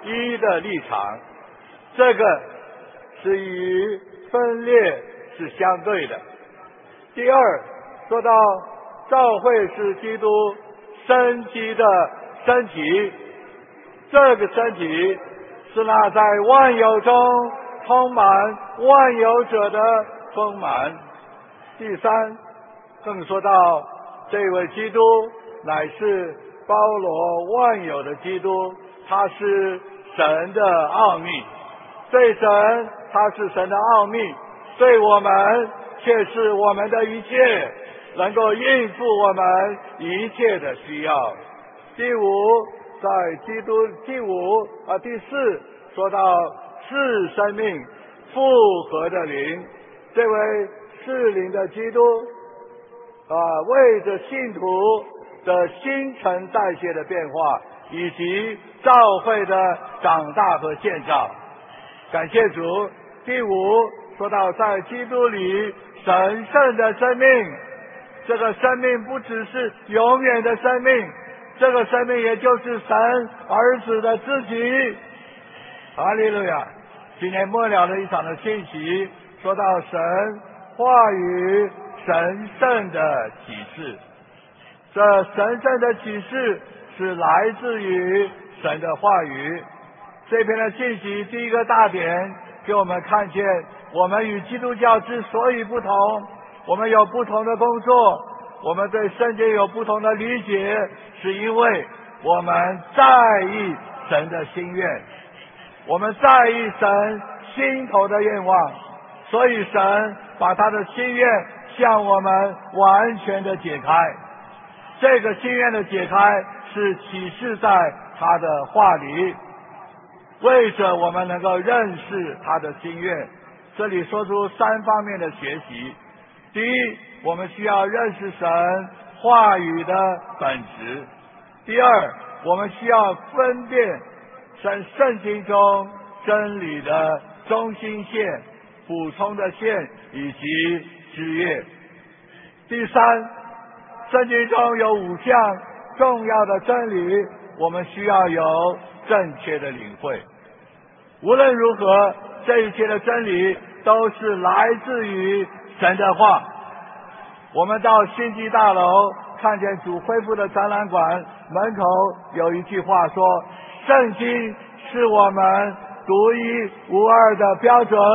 一的立场，这个是与分裂是相对的。第二，说到教会是基督生机的身体，这个身体是那在万有中充满万有者的丰满。第三，更说到这位基督乃是包罗万有的基督，他是神的奥秘，对神他是神的奥秘，对我们却是我们的一切，能够应付我们一切的需要。第五，在基督第五啊第四说到是生命复活的灵，这位是灵的基督啊，为着信徒的新陈代谢的变化，以及教会的长大和建造。感谢主。第五，说到在基督里神圣的生命，这个生命不只是永远的生命，这个生命也就是神儿子的自己。哈利路亚！今天末了的一场的信息，说到神话语神圣的启示，这神圣的启示是来自于神的话语。这篇的信息第一个大点给我们看见，我们与基督教之所以不同，我们有不同的工作，我们对圣经有不同的理解，是因为我们在意神的心愿，我们在意神心头的愿望，所以神把他的心愿向我们完全的解开。这个心愿的解开是启示在他的话里，为着我们能够认识他的心愿。这里说出三方面的学习。第一，我们需要认识神话语的本质。第二，我们需要分辨神圣经中真理的中心线、补充的线以及枝叶。第三，圣经中有五项重要的真理，我们需要有正确的领会。无论如何，这一切的真理都是来自于神的话。我们到星际大楼看见主恢复的展览馆门口有一句话说，圣经是我们独一无二的标准。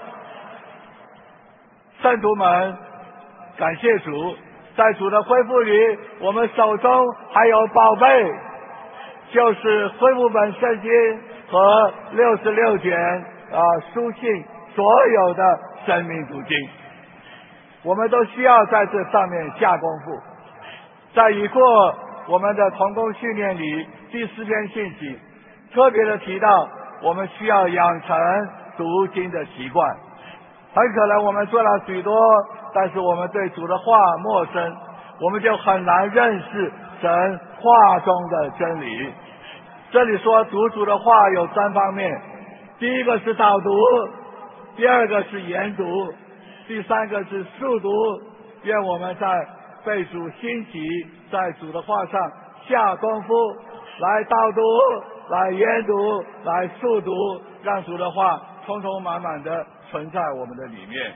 圣徒们，感谢主，在主的恢复里，我们手中还有宝贝，就是恢复本圣经和六十六卷啊书信所有的生命读经，我们都需要在这上面下功夫。在已过我们的同工训练里，第四篇信息特别的提到，我们需要养成读经的习惯。很可能我们做了许多，但是我们对主的话陌生，我们就很难认识神话中的真理。这里说读主的话有三方面，第一个是导读，第二个是研读，第三个是速读。愿我们在被主兴起，在主的话上下功夫，来导读，来研读，来速读，让主的话充充满满的存在我们的里面。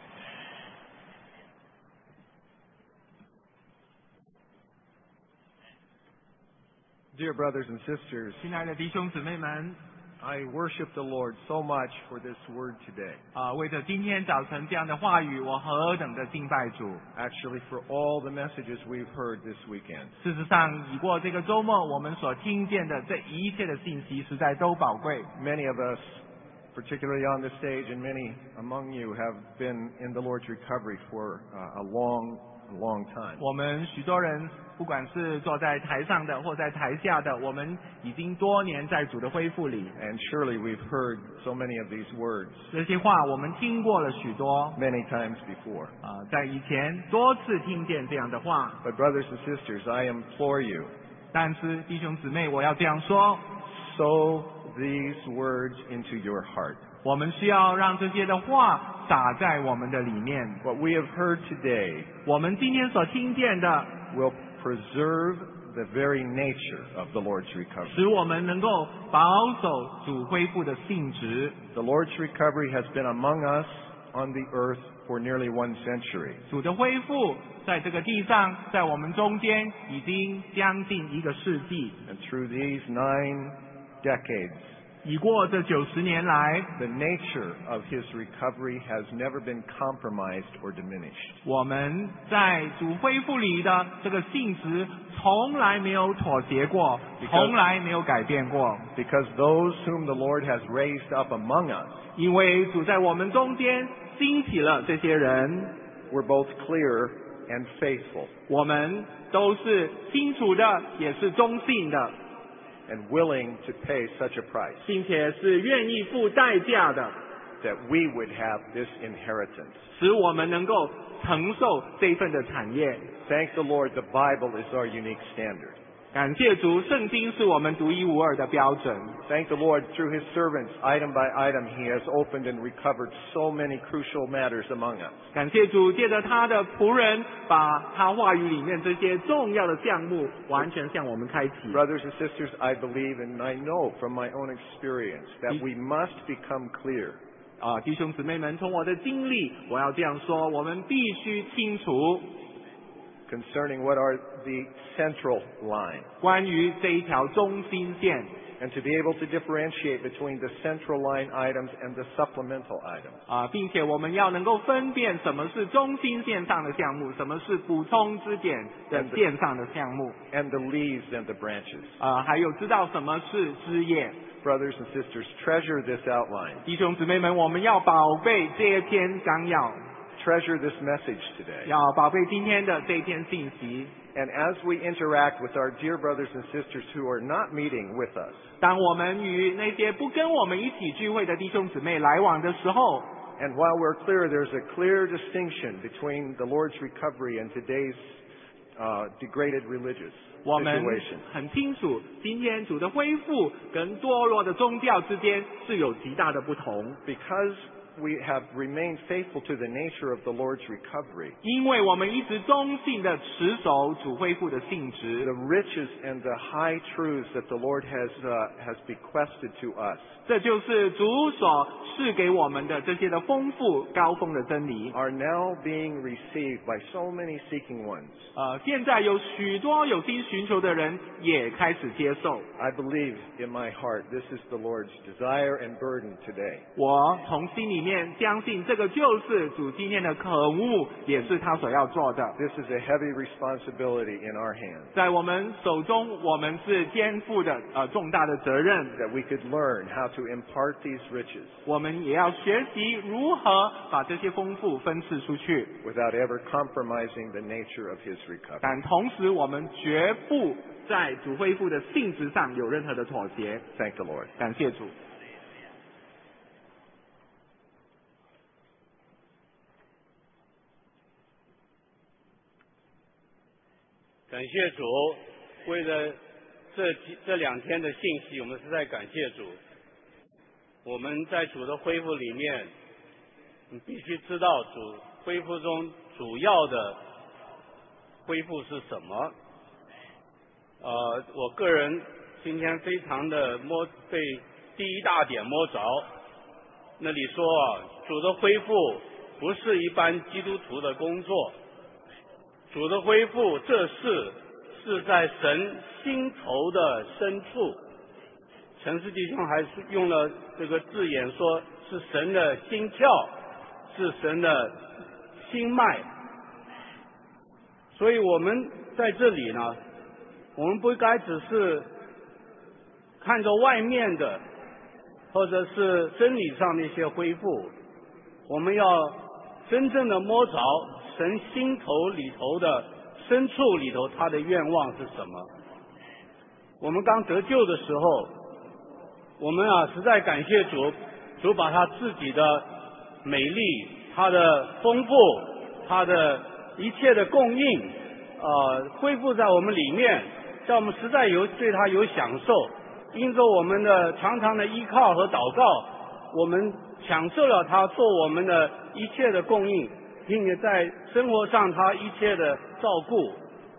Dear brothers and sisters, 亲爱的弟兄姊妹们， I worship the Lord so much for this word today. 啊、为着今天早晨这样的话语，我何等的敬拜主。 Actually, for all the messages we've heard this weekend. 事实上，已过这个周末，我们所听见的这一切的信息，实在都宝贵。 Many of us, particularly on the stage, and many among you have been in the Lord's recovery for uh, a long, long time. 我们许多人，不管是坐在台上的或在台下的，我们已经多年在主的恢复里。 And surely we've heard so many of these words 这些话我们听过了许多， many times before. 啊、在以前多次听见这样的话。 But brothers and sisters, I implore you, 但是弟兄姊妹，我要这样说， sow these words into your heart. 我们需要让这些的话撒在我们的里面。 What we have heard today 我们今天所听见的， will preserve the very nature of the Lord's recovery. 使我们能够保守主恢复的性质。 The Lord's recovery has been among us on the earth for nearly one century. 主的恢复在这个地上，在我们中间已经将近一个世纪。 And through these nine decades, 已过这九十年来， the nature of his recovery has never been compromised or diminished. 我们在主恢复里的这个性质从来没有妥协过， Because- 从来没有改变过。 Because those whom the Lord has raised up among us 因为主在我们中间兴起了这些人， were both clear and faithful, 我们都是清楚的，也是忠信的， and willing to pay such a price 并且是愿意付代价的， that we would have this inheritance. 使我们能够承受这一份的产业。 Thank the Lord, the Bible is our unique standard. 感谢主，圣经是我们独一无二的标准。 Thank the Lord, through his servants, item by item, he has opened and recovered so many crucial matters among us. 感谢主，借着他的仆人，把他话语里面这些重要的项目完全向我们开启。 Brothers and sisters, I believe and I know from my own experience that we must become clear 啊，弟兄姊妹们，从我的经历，我要这样说：我们必须清楚 concerning what are the central line, 关于这一条中心线， and to be able to differentiate between the central line items and the supplemental items. 啊，并且我们要能够分辨什么是中心线上的项目，什么是补充支点的线上的项目， And the leaves and the branches. 啊，还有知道什么是枝叶。 Brothers and sisters, treasure this outline. 弟兄姊妹们，我们要宝贝这一篇纲要， Treasure this message today. 要宝贝今天的这一篇信息。 And as we interact with our dear brothers and sisters who are not meeting with us, 当我们与那些不跟我们一起聚会的弟兄姊妹来往的时候， and while we're clear there's a clear distinction between the Lord's recovery and today's uh, degraded religious 我们 situation. 很清楚，今天主的恢复跟堕落的宗教之间是有极大的不同。 Because we have remained faithful to the nature of the Lord's recovery, 因为我们一直忠信的持守主恢复的性 the 质， riches and the high truths that the Lord has uh, has bequested to us 这就是主所赐给我们的这些的丰富高峰的真理。 are now being received by so many seeking ones. 呃，现在有许多有心寻求的人也开始接受。 I believe in my heart this is the Lord's desire and burden today. 我从心里面相信，这个就是主今天的渴慕，也是他所要做的。 This is a heavy responsibility in our hands 在我们手中，我们是肩负的呃重大的责任。 that we could learn how to impart these riches 我们也要学习如何把这些丰富分赐出去， without ever compromising the nature of his recovery. 但同时我们绝不在主恢复的性质上有任何的妥协。 Thank the Lord. 感谢主。 感谢主，为了这几这两天的信息，我们实在感谢主。我们在主的恢复里面，你必须知道主恢复中主要的恢复是什么。呃，我个人今天非常的摸被第一大点摸着，那里说啊，主的恢复不是一般基督徒的工作。主的恢复，这事是在神心头的深处。陈氏弟兄还是用了这个字眼，说是神的心窍，是神的心脉。所以我们在这里呢，我们不该只是看着外面的，或者是真理上的一些恢复，我们要真正的摸着神心头里头的深处里头，他的愿望是什么？我们刚得救的时候，我们啊实在感谢主，主把他自己的美丽、他的丰富、他的一切的供应，呃，恢复在我们里面，让我们实在有对他有享受。因着我们的常常的依靠和祷告，我们享受了他做我们的一切的供应，并且在生活上他一切的照顾。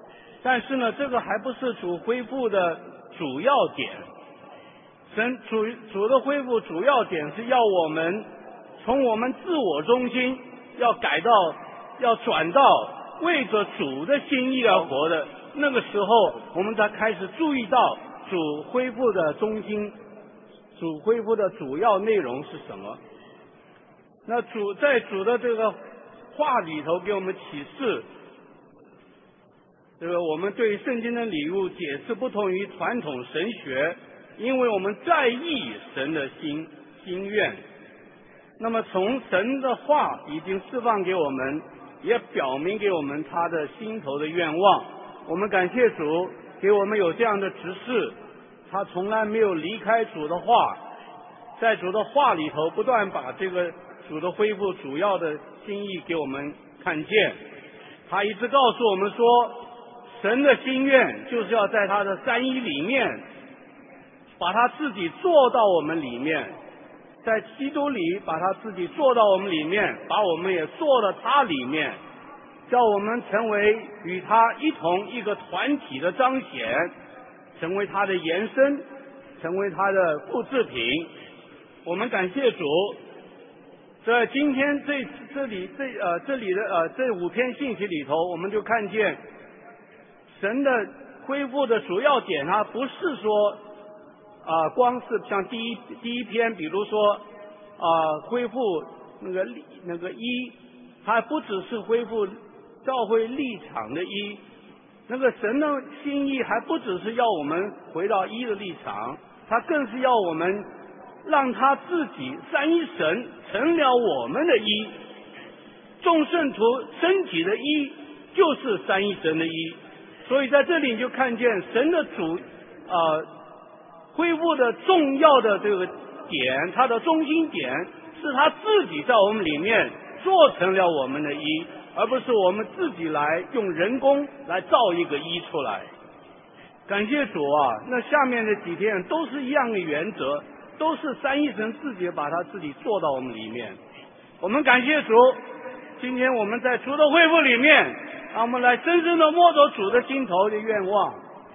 但是呢，这个还不是主恢复的主要点。神主主的恢复主要点是要我们从我们自我中心要改到要转到为着主的心意而活的，那个时候我们才开始注意到主恢复的中心，主恢复的主要内容是什么。那主在主的这个话里头给我们启示，这个我们对圣经的礼物解释不同于传统神学，因为我们在意神的心心愿。那么从神的话已经释放给我们，也表明给我们他的心头的愿望。我们感谢主给我们有这样的指示，他从来没有离开主的话，在主的话里头不断把这个主的恢复主要的心意给我们看见。他一直告诉我们说，神的心愿就是要在他的三一里面把他自己做到我们里面，在基督里把他自己做到我们里面，把我们也做到他里面，叫我们成为与他一同一个团体的彰显，成为他的延伸，成为他的复制品。我们感谢主，在今天这这里这呃这里的呃这五篇信息里头，我们就看见神的恢复的主要点，它不是说啊、呃、光是像第一第一篇，比如说啊、呃、恢复那个立那个一，它不只是恢复教会立场的一，那个神的心意还不只是要我们回到一的立场，它更是要我们让他自己三一神成了我们的一，众圣徒身体的一就是三一神的一。所以在这里你就看见神的主呃恢复的重要的这个点，它的中心点是他自己在我们里面做成了我们的一，而不是我们自己来用人工来造一个一出来。感谢主啊，那下面的几天都是一样的原则，都是三一神自己把他自己做到我们里面。我们感谢主，今天我们在主的恢复里面，让我们来深深的摸着主的心头的愿望。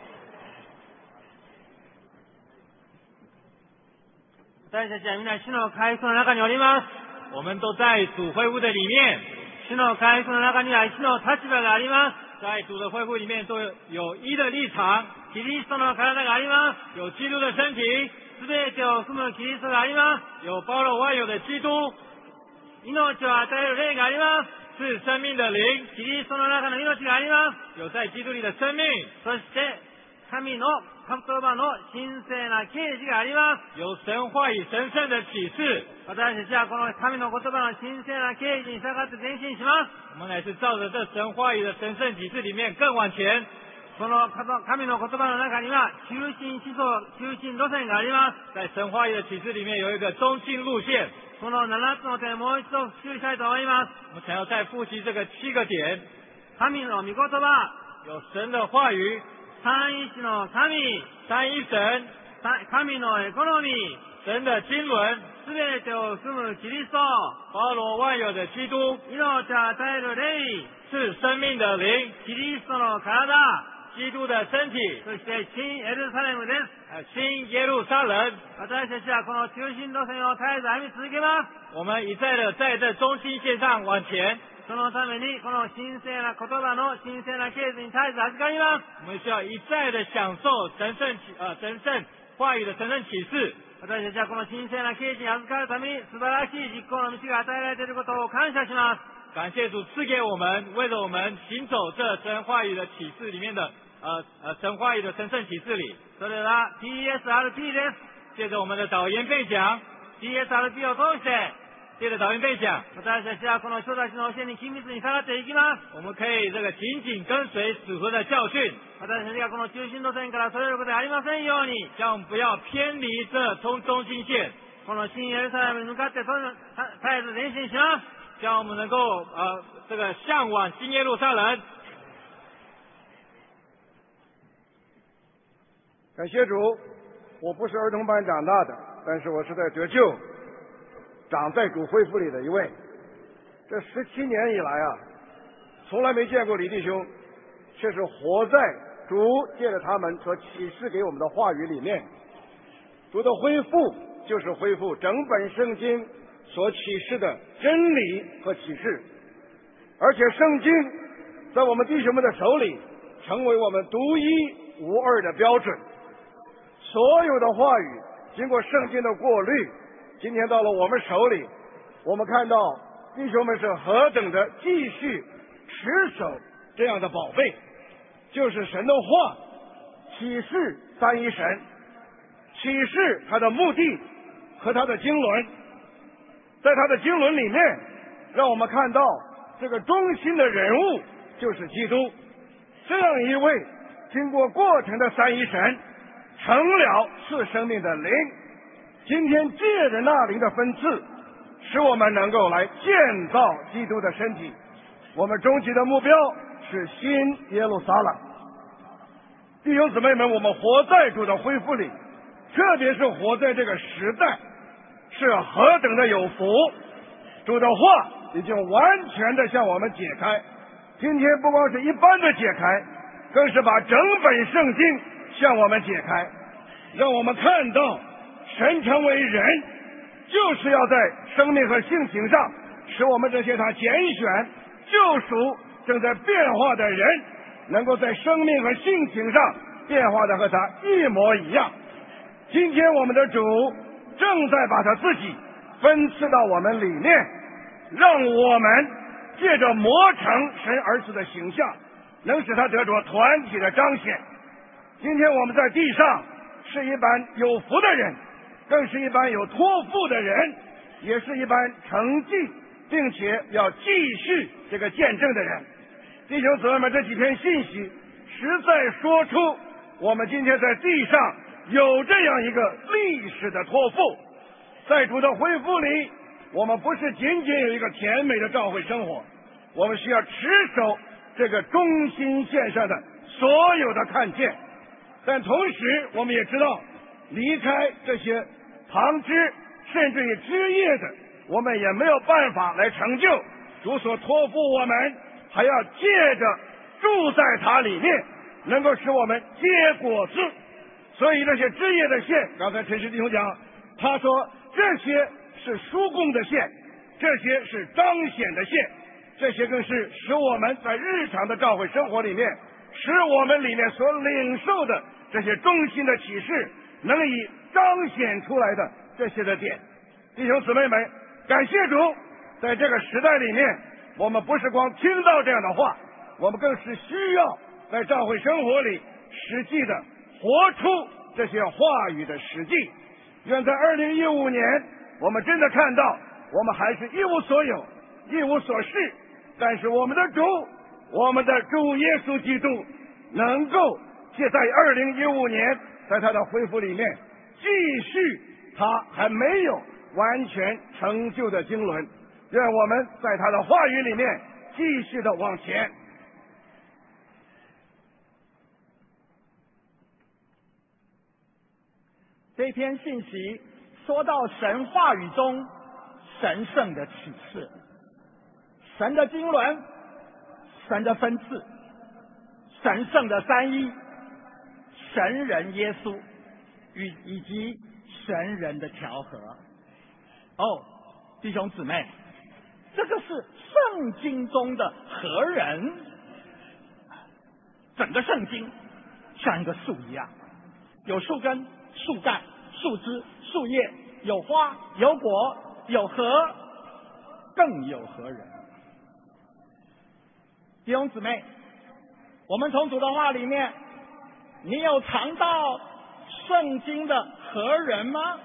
私たちは皆主の回復の中におります。 我们都在主恢复的里面， 主の回復の中には一の立場があります。 在主的恢复里面都有一的立场， キリストの体があります。 有基督的身体， すべてを含むキリストがあります。 有包罗万有的基督， 命を与える霊があります。 是生命的灵， キリストの中の命があります。 有在基督里的生命。 そして神の言葉の神聖な啓示があります。 有神话语神聖的启示。 私たちはこの神の言葉の神聖な啓示に従って前進します。 我们乃是照着这神话语的神聖启示里面更往前。 その神の言葉の中には中心思想、中心路線があります。 在神话语的启示里面有一个中心路線。 この七つの点もう一度復習したいと思います。 我们想要再复习这个七个点。 神の御言葉、 有神的话语。 三一の神、 三一神、 神のエコノミー、 神的经纶、 すべてを含むキリスト、 包罗万有的基督、 命を与える霊、 是生命的灵、 キリストの体、 基督的身体、 そして新エルサレムです。 新耶路撒冷。 私たちはこの中心路線を絶えず歩み続けます。 我们一再的在这中心线上往前。 そのためにこの神聖な言葉の神聖な啓示に絶えず預かります。 我们需要一再的享受神聖呃神聖話語的神聖啟示。 私たちはこの神聖な啓示に預かるために素晴らしい実行の道が与えられていることを感謝します。 感谢主赐给我们，为了我们行走这神话语的启示里面的呃呃神话语的神聖啟示里。 それは ティーエスアールピー です。 借着我们的导言分享ティーエスアールピー を通して借着导言分享， 私たちはこの人たちの教えに緊密に従っていきます。 我们可以这个紧紧跟随使徒的教训。 私たちがこの中心路線からそれることでありませんように、 将我们不要偏离这中中心线。 この新エルサレムに向かって絶えず前進します。 将我们能够呃这个向往新耶路撒冷。 感谢主，我不是儿童班长大的，但是我是在得救长在主恢复里的一位。这十七年以来啊，从来没见过李弟兄却是活在主借着他们所启示给我们的话语里面。主的恢复就是恢复整本圣经所启示的真理和启示，而且圣经在我们弟兄们的手里成为我们独一无二的标准。所有的话语经过圣经的过滤，今天到了我们手里，我们看到弟兄们是何等的继续持守这样的宝贝，就是神的话启示三一神，启示他的目的和他的经纶。在他的经纶里面，让我们看到这个中心的人物就是基督，这样一位经过过程的三一神，成了赐生命的灵。今天借着那灵的分赐，使我们能够来建造基督的身体。我们终极的目标是新耶路撒冷。弟兄姊妹们，我们活在主的恢复里，特别是活在这个时代，是何等的有福。主的话已经完全的向我们解开，今天不光是一般的解开，更是把整本圣经向我们解开，让我们看到神成为人，就是要在生命和性情上使我们这些他拣选救赎正在变化的人，能够在生命和性情上变化的和他一模一样。今天我们的主正在把他自己分赐到我们里面，让我们借着磨成神儿子的形象，能使他得着团体的彰显。今天我们在地上是一般有福的人，更是一般有托付的人，也是一般成绩并且要继续这个见证的人。弟兄姊妹们，这几篇信息实在说出我们今天在地上有这样一个历史的托付。在主的恢复里，我们不是仅仅有一个甜美的教会生活，我们需要持守这个中心线上的所有的看见。但同时我们也知道，离开这些旁枝甚至于枝叶的，我们也没有办法来成就主所托付我们，还要借着住在它里面，能够使我们结果子。所以这些枝叶的线，刚才陈师弟兄讲，他说这些是输供的线，这些是彰显的线，这些更是使我们在日常的教会生活里面，使我们里面所领受的这些中心的启示能以彰显出来的这些的点。弟兄姊妹们，感谢主，在这个时代里面，我们不是光听到这样的话，我们更是需要在教会生活里实际的活出这些话语的实际。愿在二零一五年，我们真的看到我们还是一无所有，一无所事，但是我们的主，我们的主耶稣基督能够借在二零一五年在他的恢复里面继续他还没有完全成就的经纶，愿我们在他的话语里面继续的往前。 这篇信息说到神话语中神圣的启示，神的经纶，神的分赐，神圣的三一，神人耶稣与以及神人的调和。哦，弟兄姊妹，这个是圣经中的何人？整个圣经像一个树一样，有树根、树干、树枝、树叶，有花、有果、有核，更有何人？弟兄姊妹，我们从主的话里面，你有尝到圣经的何人吗？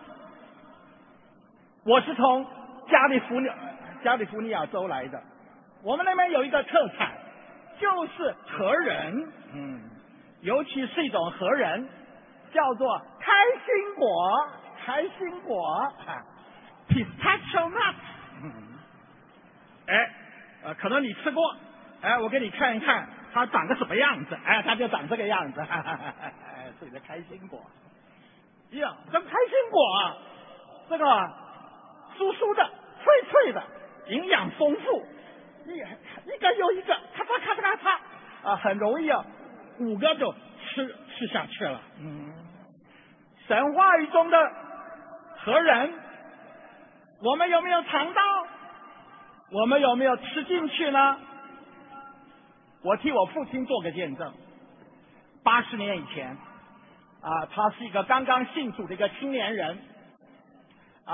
我是从加利福尼加利福尼亚州来的，我们那边有一个特产，就是何人，嗯，尤其是一种何人，叫做开心果，开心果 ，pistachio nut， 嗯，哎，呃，可能你吃过，哎，我给你看一看它长个什么样子，哎，它就长这个样子，哈哈哈哈，哎，是你的开心果，呀，这开心果啊，这个酥酥的、脆脆的，营养丰富，一一个又一个，咔嚓咔嚓咔嚓， 啊，很容易啊，五个就吃吃下去了。嗯，神话语中的何人，我们有没有尝到？我们有没有吃进去呢？我替我父亲做个见证。八十年以前，啊，他是一个刚刚信主的一个青年人，啊，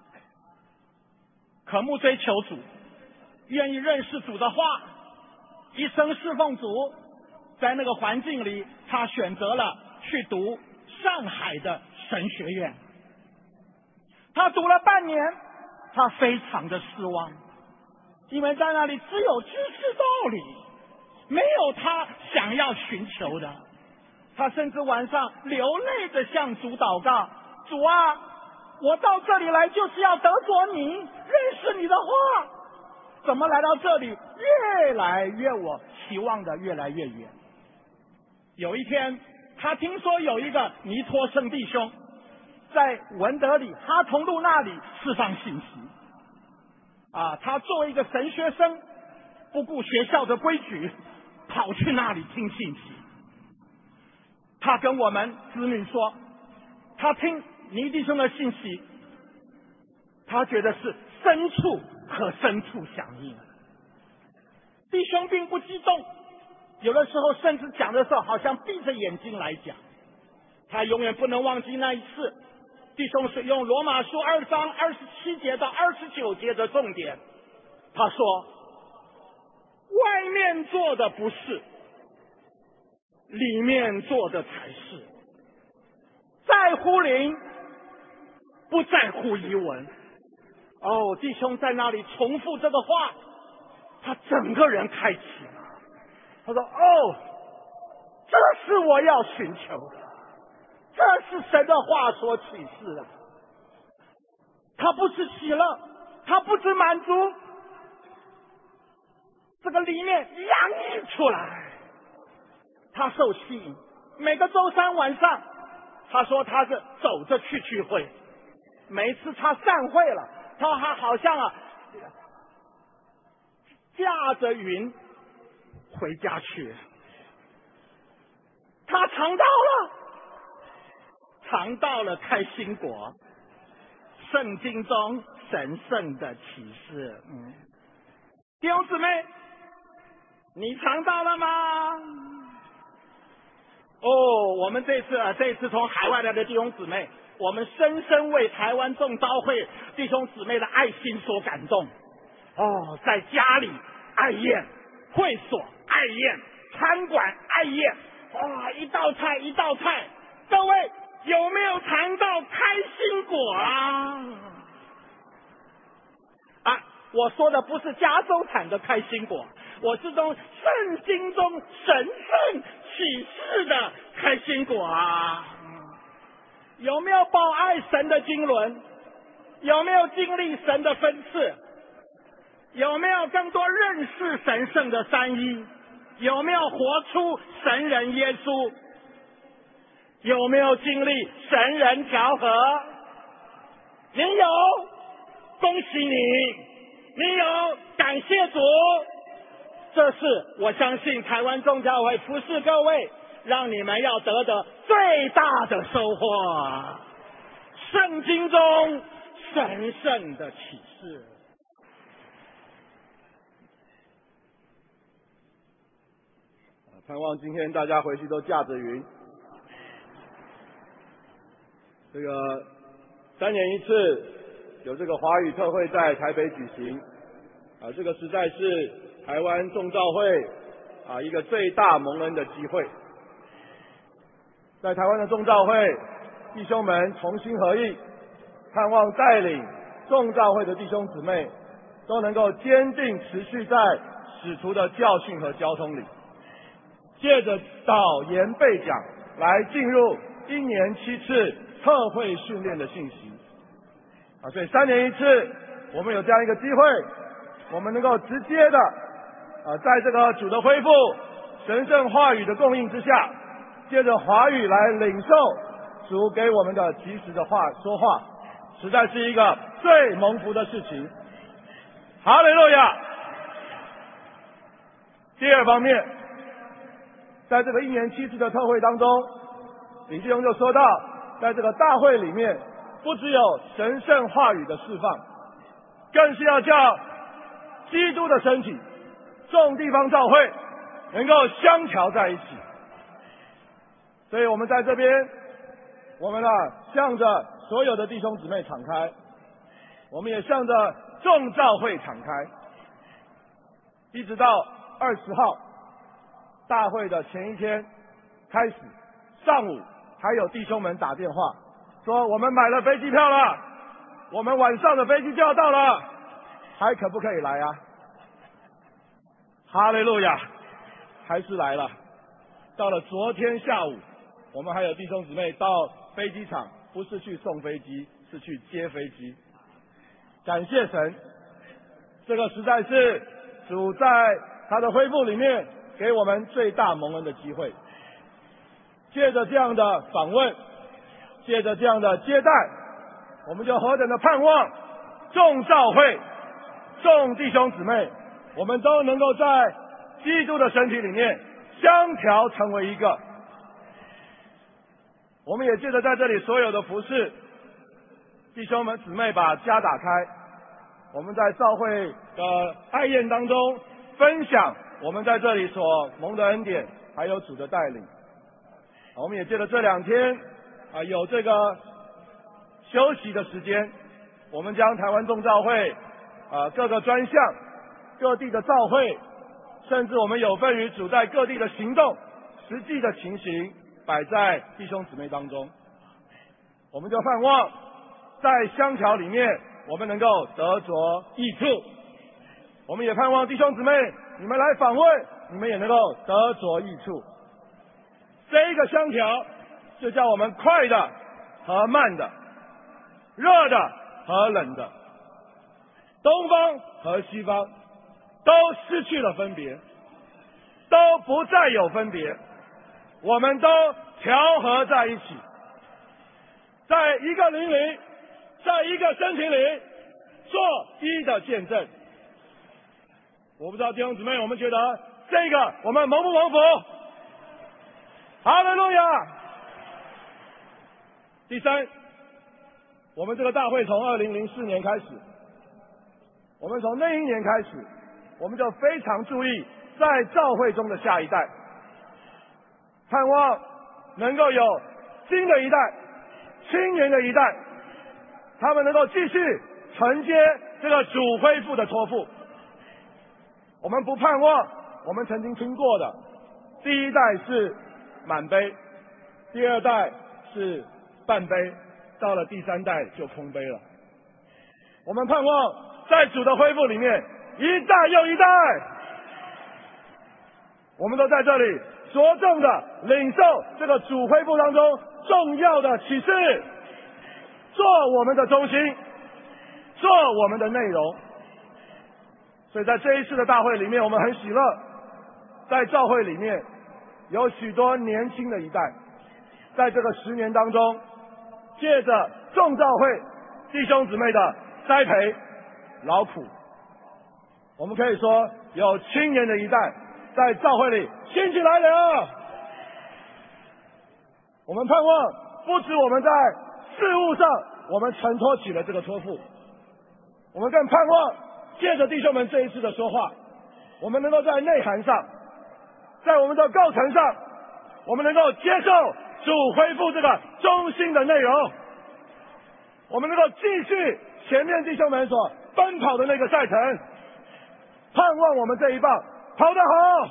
渴慕追求主，愿意认识主的话，一生侍奉主。在那个环境里，他选择了去读上海的神学院。他读了半年，他非常的失望，因为在那里只有知识道理，没有他想要寻求的。他甚至晚上流泪的向主祷告：主啊，我到这里来就是要得着你，认识你的话，怎么来到这里越来越我期望的越来越远。有一天，他听说有一个尼托生弟兄在文德里哈同路那里释放信息。啊，他作为一个神学生，不顾学校的规矩，跑去那里听信息。他跟我们子女说，他听尼弟兄的信息，他觉得是深处和深处响应。弟兄并不激动，有的时候甚至讲的时候好像闭着眼睛来讲。他永远不能忘记那一次，弟兄是用罗马书二章二十七节到二十九节的重点。他说，外面做的不是，里面做的才是。在乎灵，不在乎仪文。哦，弟兄在那里重复这个话，他整个人开启了。他说，哦，这是我要寻求的，这是神的话所启示的。他不是喜乐，他不是满足，这个里面洋溢出来。他受吸引，每个周三晚上，他说他是走着去聚会，每一次他散会了，他还好像啊驾着云回家去。他尝到了，尝到了开心果，圣经中神圣的启示。嗯，弟兄姊妹，你尝到了吗？哦，我们这次啊，这次从海外来的弟兄姊妹，我们深深为台湾众召会弟兄姊妹的爱心所感动。哦，在家里爱宴，会所爱宴，餐馆爱宴，哇，一道菜一道菜，各位有没有尝到开心果啊？啊，我说的不是加州产的开心果，我是从圣经中神圣启示的开心果啊！有没有饱爱神的经纶？有没有经历神的分赐？有没有更多认识神圣的三一？有没有活出神人耶稣？有没有经历神人调和？你有，恭喜你！你有，感谢主！这是我相信台湾众教会服侍各位，让你们要得的最大的收获。圣经中神圣的启示。 盼望今天大家回去都驾着云。这个三年一次有这个华语特会在台北举行，啊，这个实在是台湾众召会啊一个最大蒙恩的机会。在台湾的众召会弟兄们同心合意，盼望带领众召会的弟兄姊妹都能够坚定持续在使徒的教训和交通里，借着导言备讲来进入一年七次特会训练的信息啊，所以三年一次，我们有这样一个机会，我们能够直接的啊，在这个主的恢复、神圣话语的供应之下，借着华语来领受主给我们的及时的话说话，实在是一个最蒙福的事情。哈利路亚！第二方面， 在这个一年七次的特会当中，李弟兄就说到，在这个大会里面，不只有神圣话语的释放，更是要叫基督的身体众地方教会能够相调在一起。所以我们在这边，我们啊向着所有的弟兄姊妹敞开，我们也向着众教会敞开，一直到二十号大会的前一天开始，上午还有弟兄们打电话说，我们买了飞机票了，我们晚上的飞机就要到了，还可不可以来啊？哈利路亚，还是来了。到了昨天下午，我们还有弟兄姊妹到飞机场，不是去送飞机，是去接飞机。感谢神，这个实在是主在他的恢复里面给我们最大蒙恩的机会。借着这样的访问，借着这样的接待，我们就何等的盼望众教会、众弟兄姊妹，我们都能够在基督的身体里面相调成为一个。我们也借着在这里所有的服事，弟兄们姊妹把家打开，我们在教会的爱宴当中分享我们在这里所蒙的恩典，还有主的带领。我们也借着这两天啊有这个休息的时间，我们将台湾众教会啊各个专项、各地的教会，甚至我们有份于主在各地的行动、实际的情形，摆在弟兄姊妹当中。我们就盼望在相调里面，我们能够得着益处。我们也盼望弟兄姊妹，你们来访问，你们也能够得着益处。这一个相调，就叫我们快的和慢的，热的和冷的，东方和西方都失去了分别，都不再有分别，我们都调和在一起，在一个灵里，在一个身体里做一的见证。我不知道弟兄姊妹，我们觉得这个我们蒙不蒙福？哈利路亚！第三，我们这个大会从二零零四年开始，我们从那一年开始，我们就非常注意在教会中的下一代，盼望能够有新的一代、青年的一代，他们能够继续承接这个主恢复的托付。我们不盼望我们曾经听过的，第一代是满杯，第二代是半杯，到了第三代就空杯了。我们盼望在主的恢复里面，一代又一代，我们都在这里着重的领受这个主恢复当中重要的启示，做我们的中心，做我们的内容。所以在这一次的大会里面，我们很喜乐，在教会里面有许多年轻的一代，在这个十年当中，借着众教会弟兄姊妹的栽培劳苦，我们可以说有青年的一代在教会里兴起来了。我们盼望不止我们在事务上我们承托起了这个托付，我们更盼望借着弟兄们这一次的说话，我们能够在内涵上，在我们的构成上，我们能够接受主恢复这个中心的内容，我们能够继续前面弟兄们所奔跑的那个赛程，盼望我们这一棒跑得好。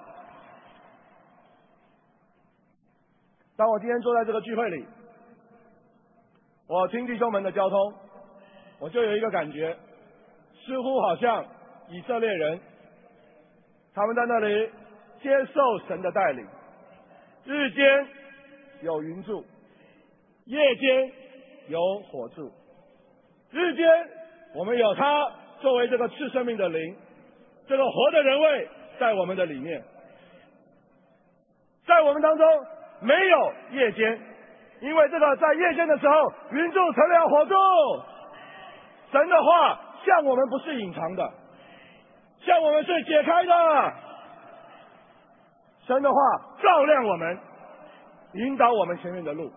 当我今天坐在这个聚会里，我听弟兄们的交通，我就有一个感觉，似乎好像以色列人他们在那里接受神的带领，日间有云柱，夜间有火柱。日间我们有他作为这个赐生命的灵，这个活的人位在我们的里面，在我们当中没有夜间，因为这个在夜间的时候云柱成了火柱。神的话向我们不是隐藏的，向我们是解开的。 神的话照亮我们，引导我们前面的路。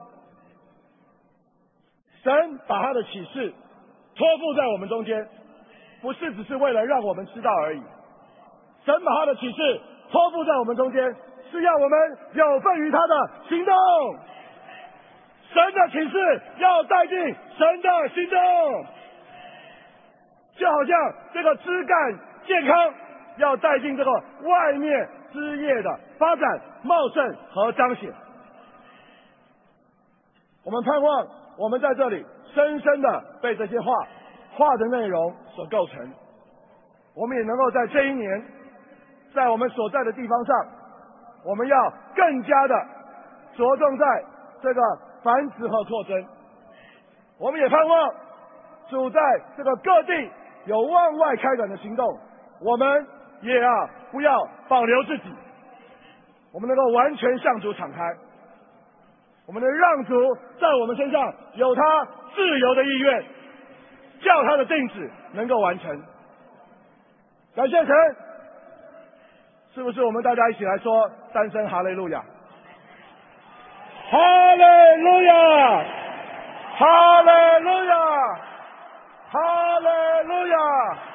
神把他的启示托付在我们中间，不是只是为了让我们知道而已。神把他的启示托付在我们中间，是要我们有份于他的行动。神的启示要带进神的行动，就好像这个枝干健康要带进这个外面枝叶的发展、茂盛和彰显。我们盼望我们在这里深深的被这些话话的内容所构成，我们也能够在这一年，在我们所在的地方上，我们要更加的着重在这个繁殖和扩增。我们也盼望主在这个各地有往外开展的行动，我们也啊不要保留自己，我们能够完全向主敞开，我们能让主在我们身上有他自由的意愿，叫他的定旨能够完成。感谢神，是不是我们大家一起来说三声哈利路亚？哈利路亚，哈利路亚，哈利路亚。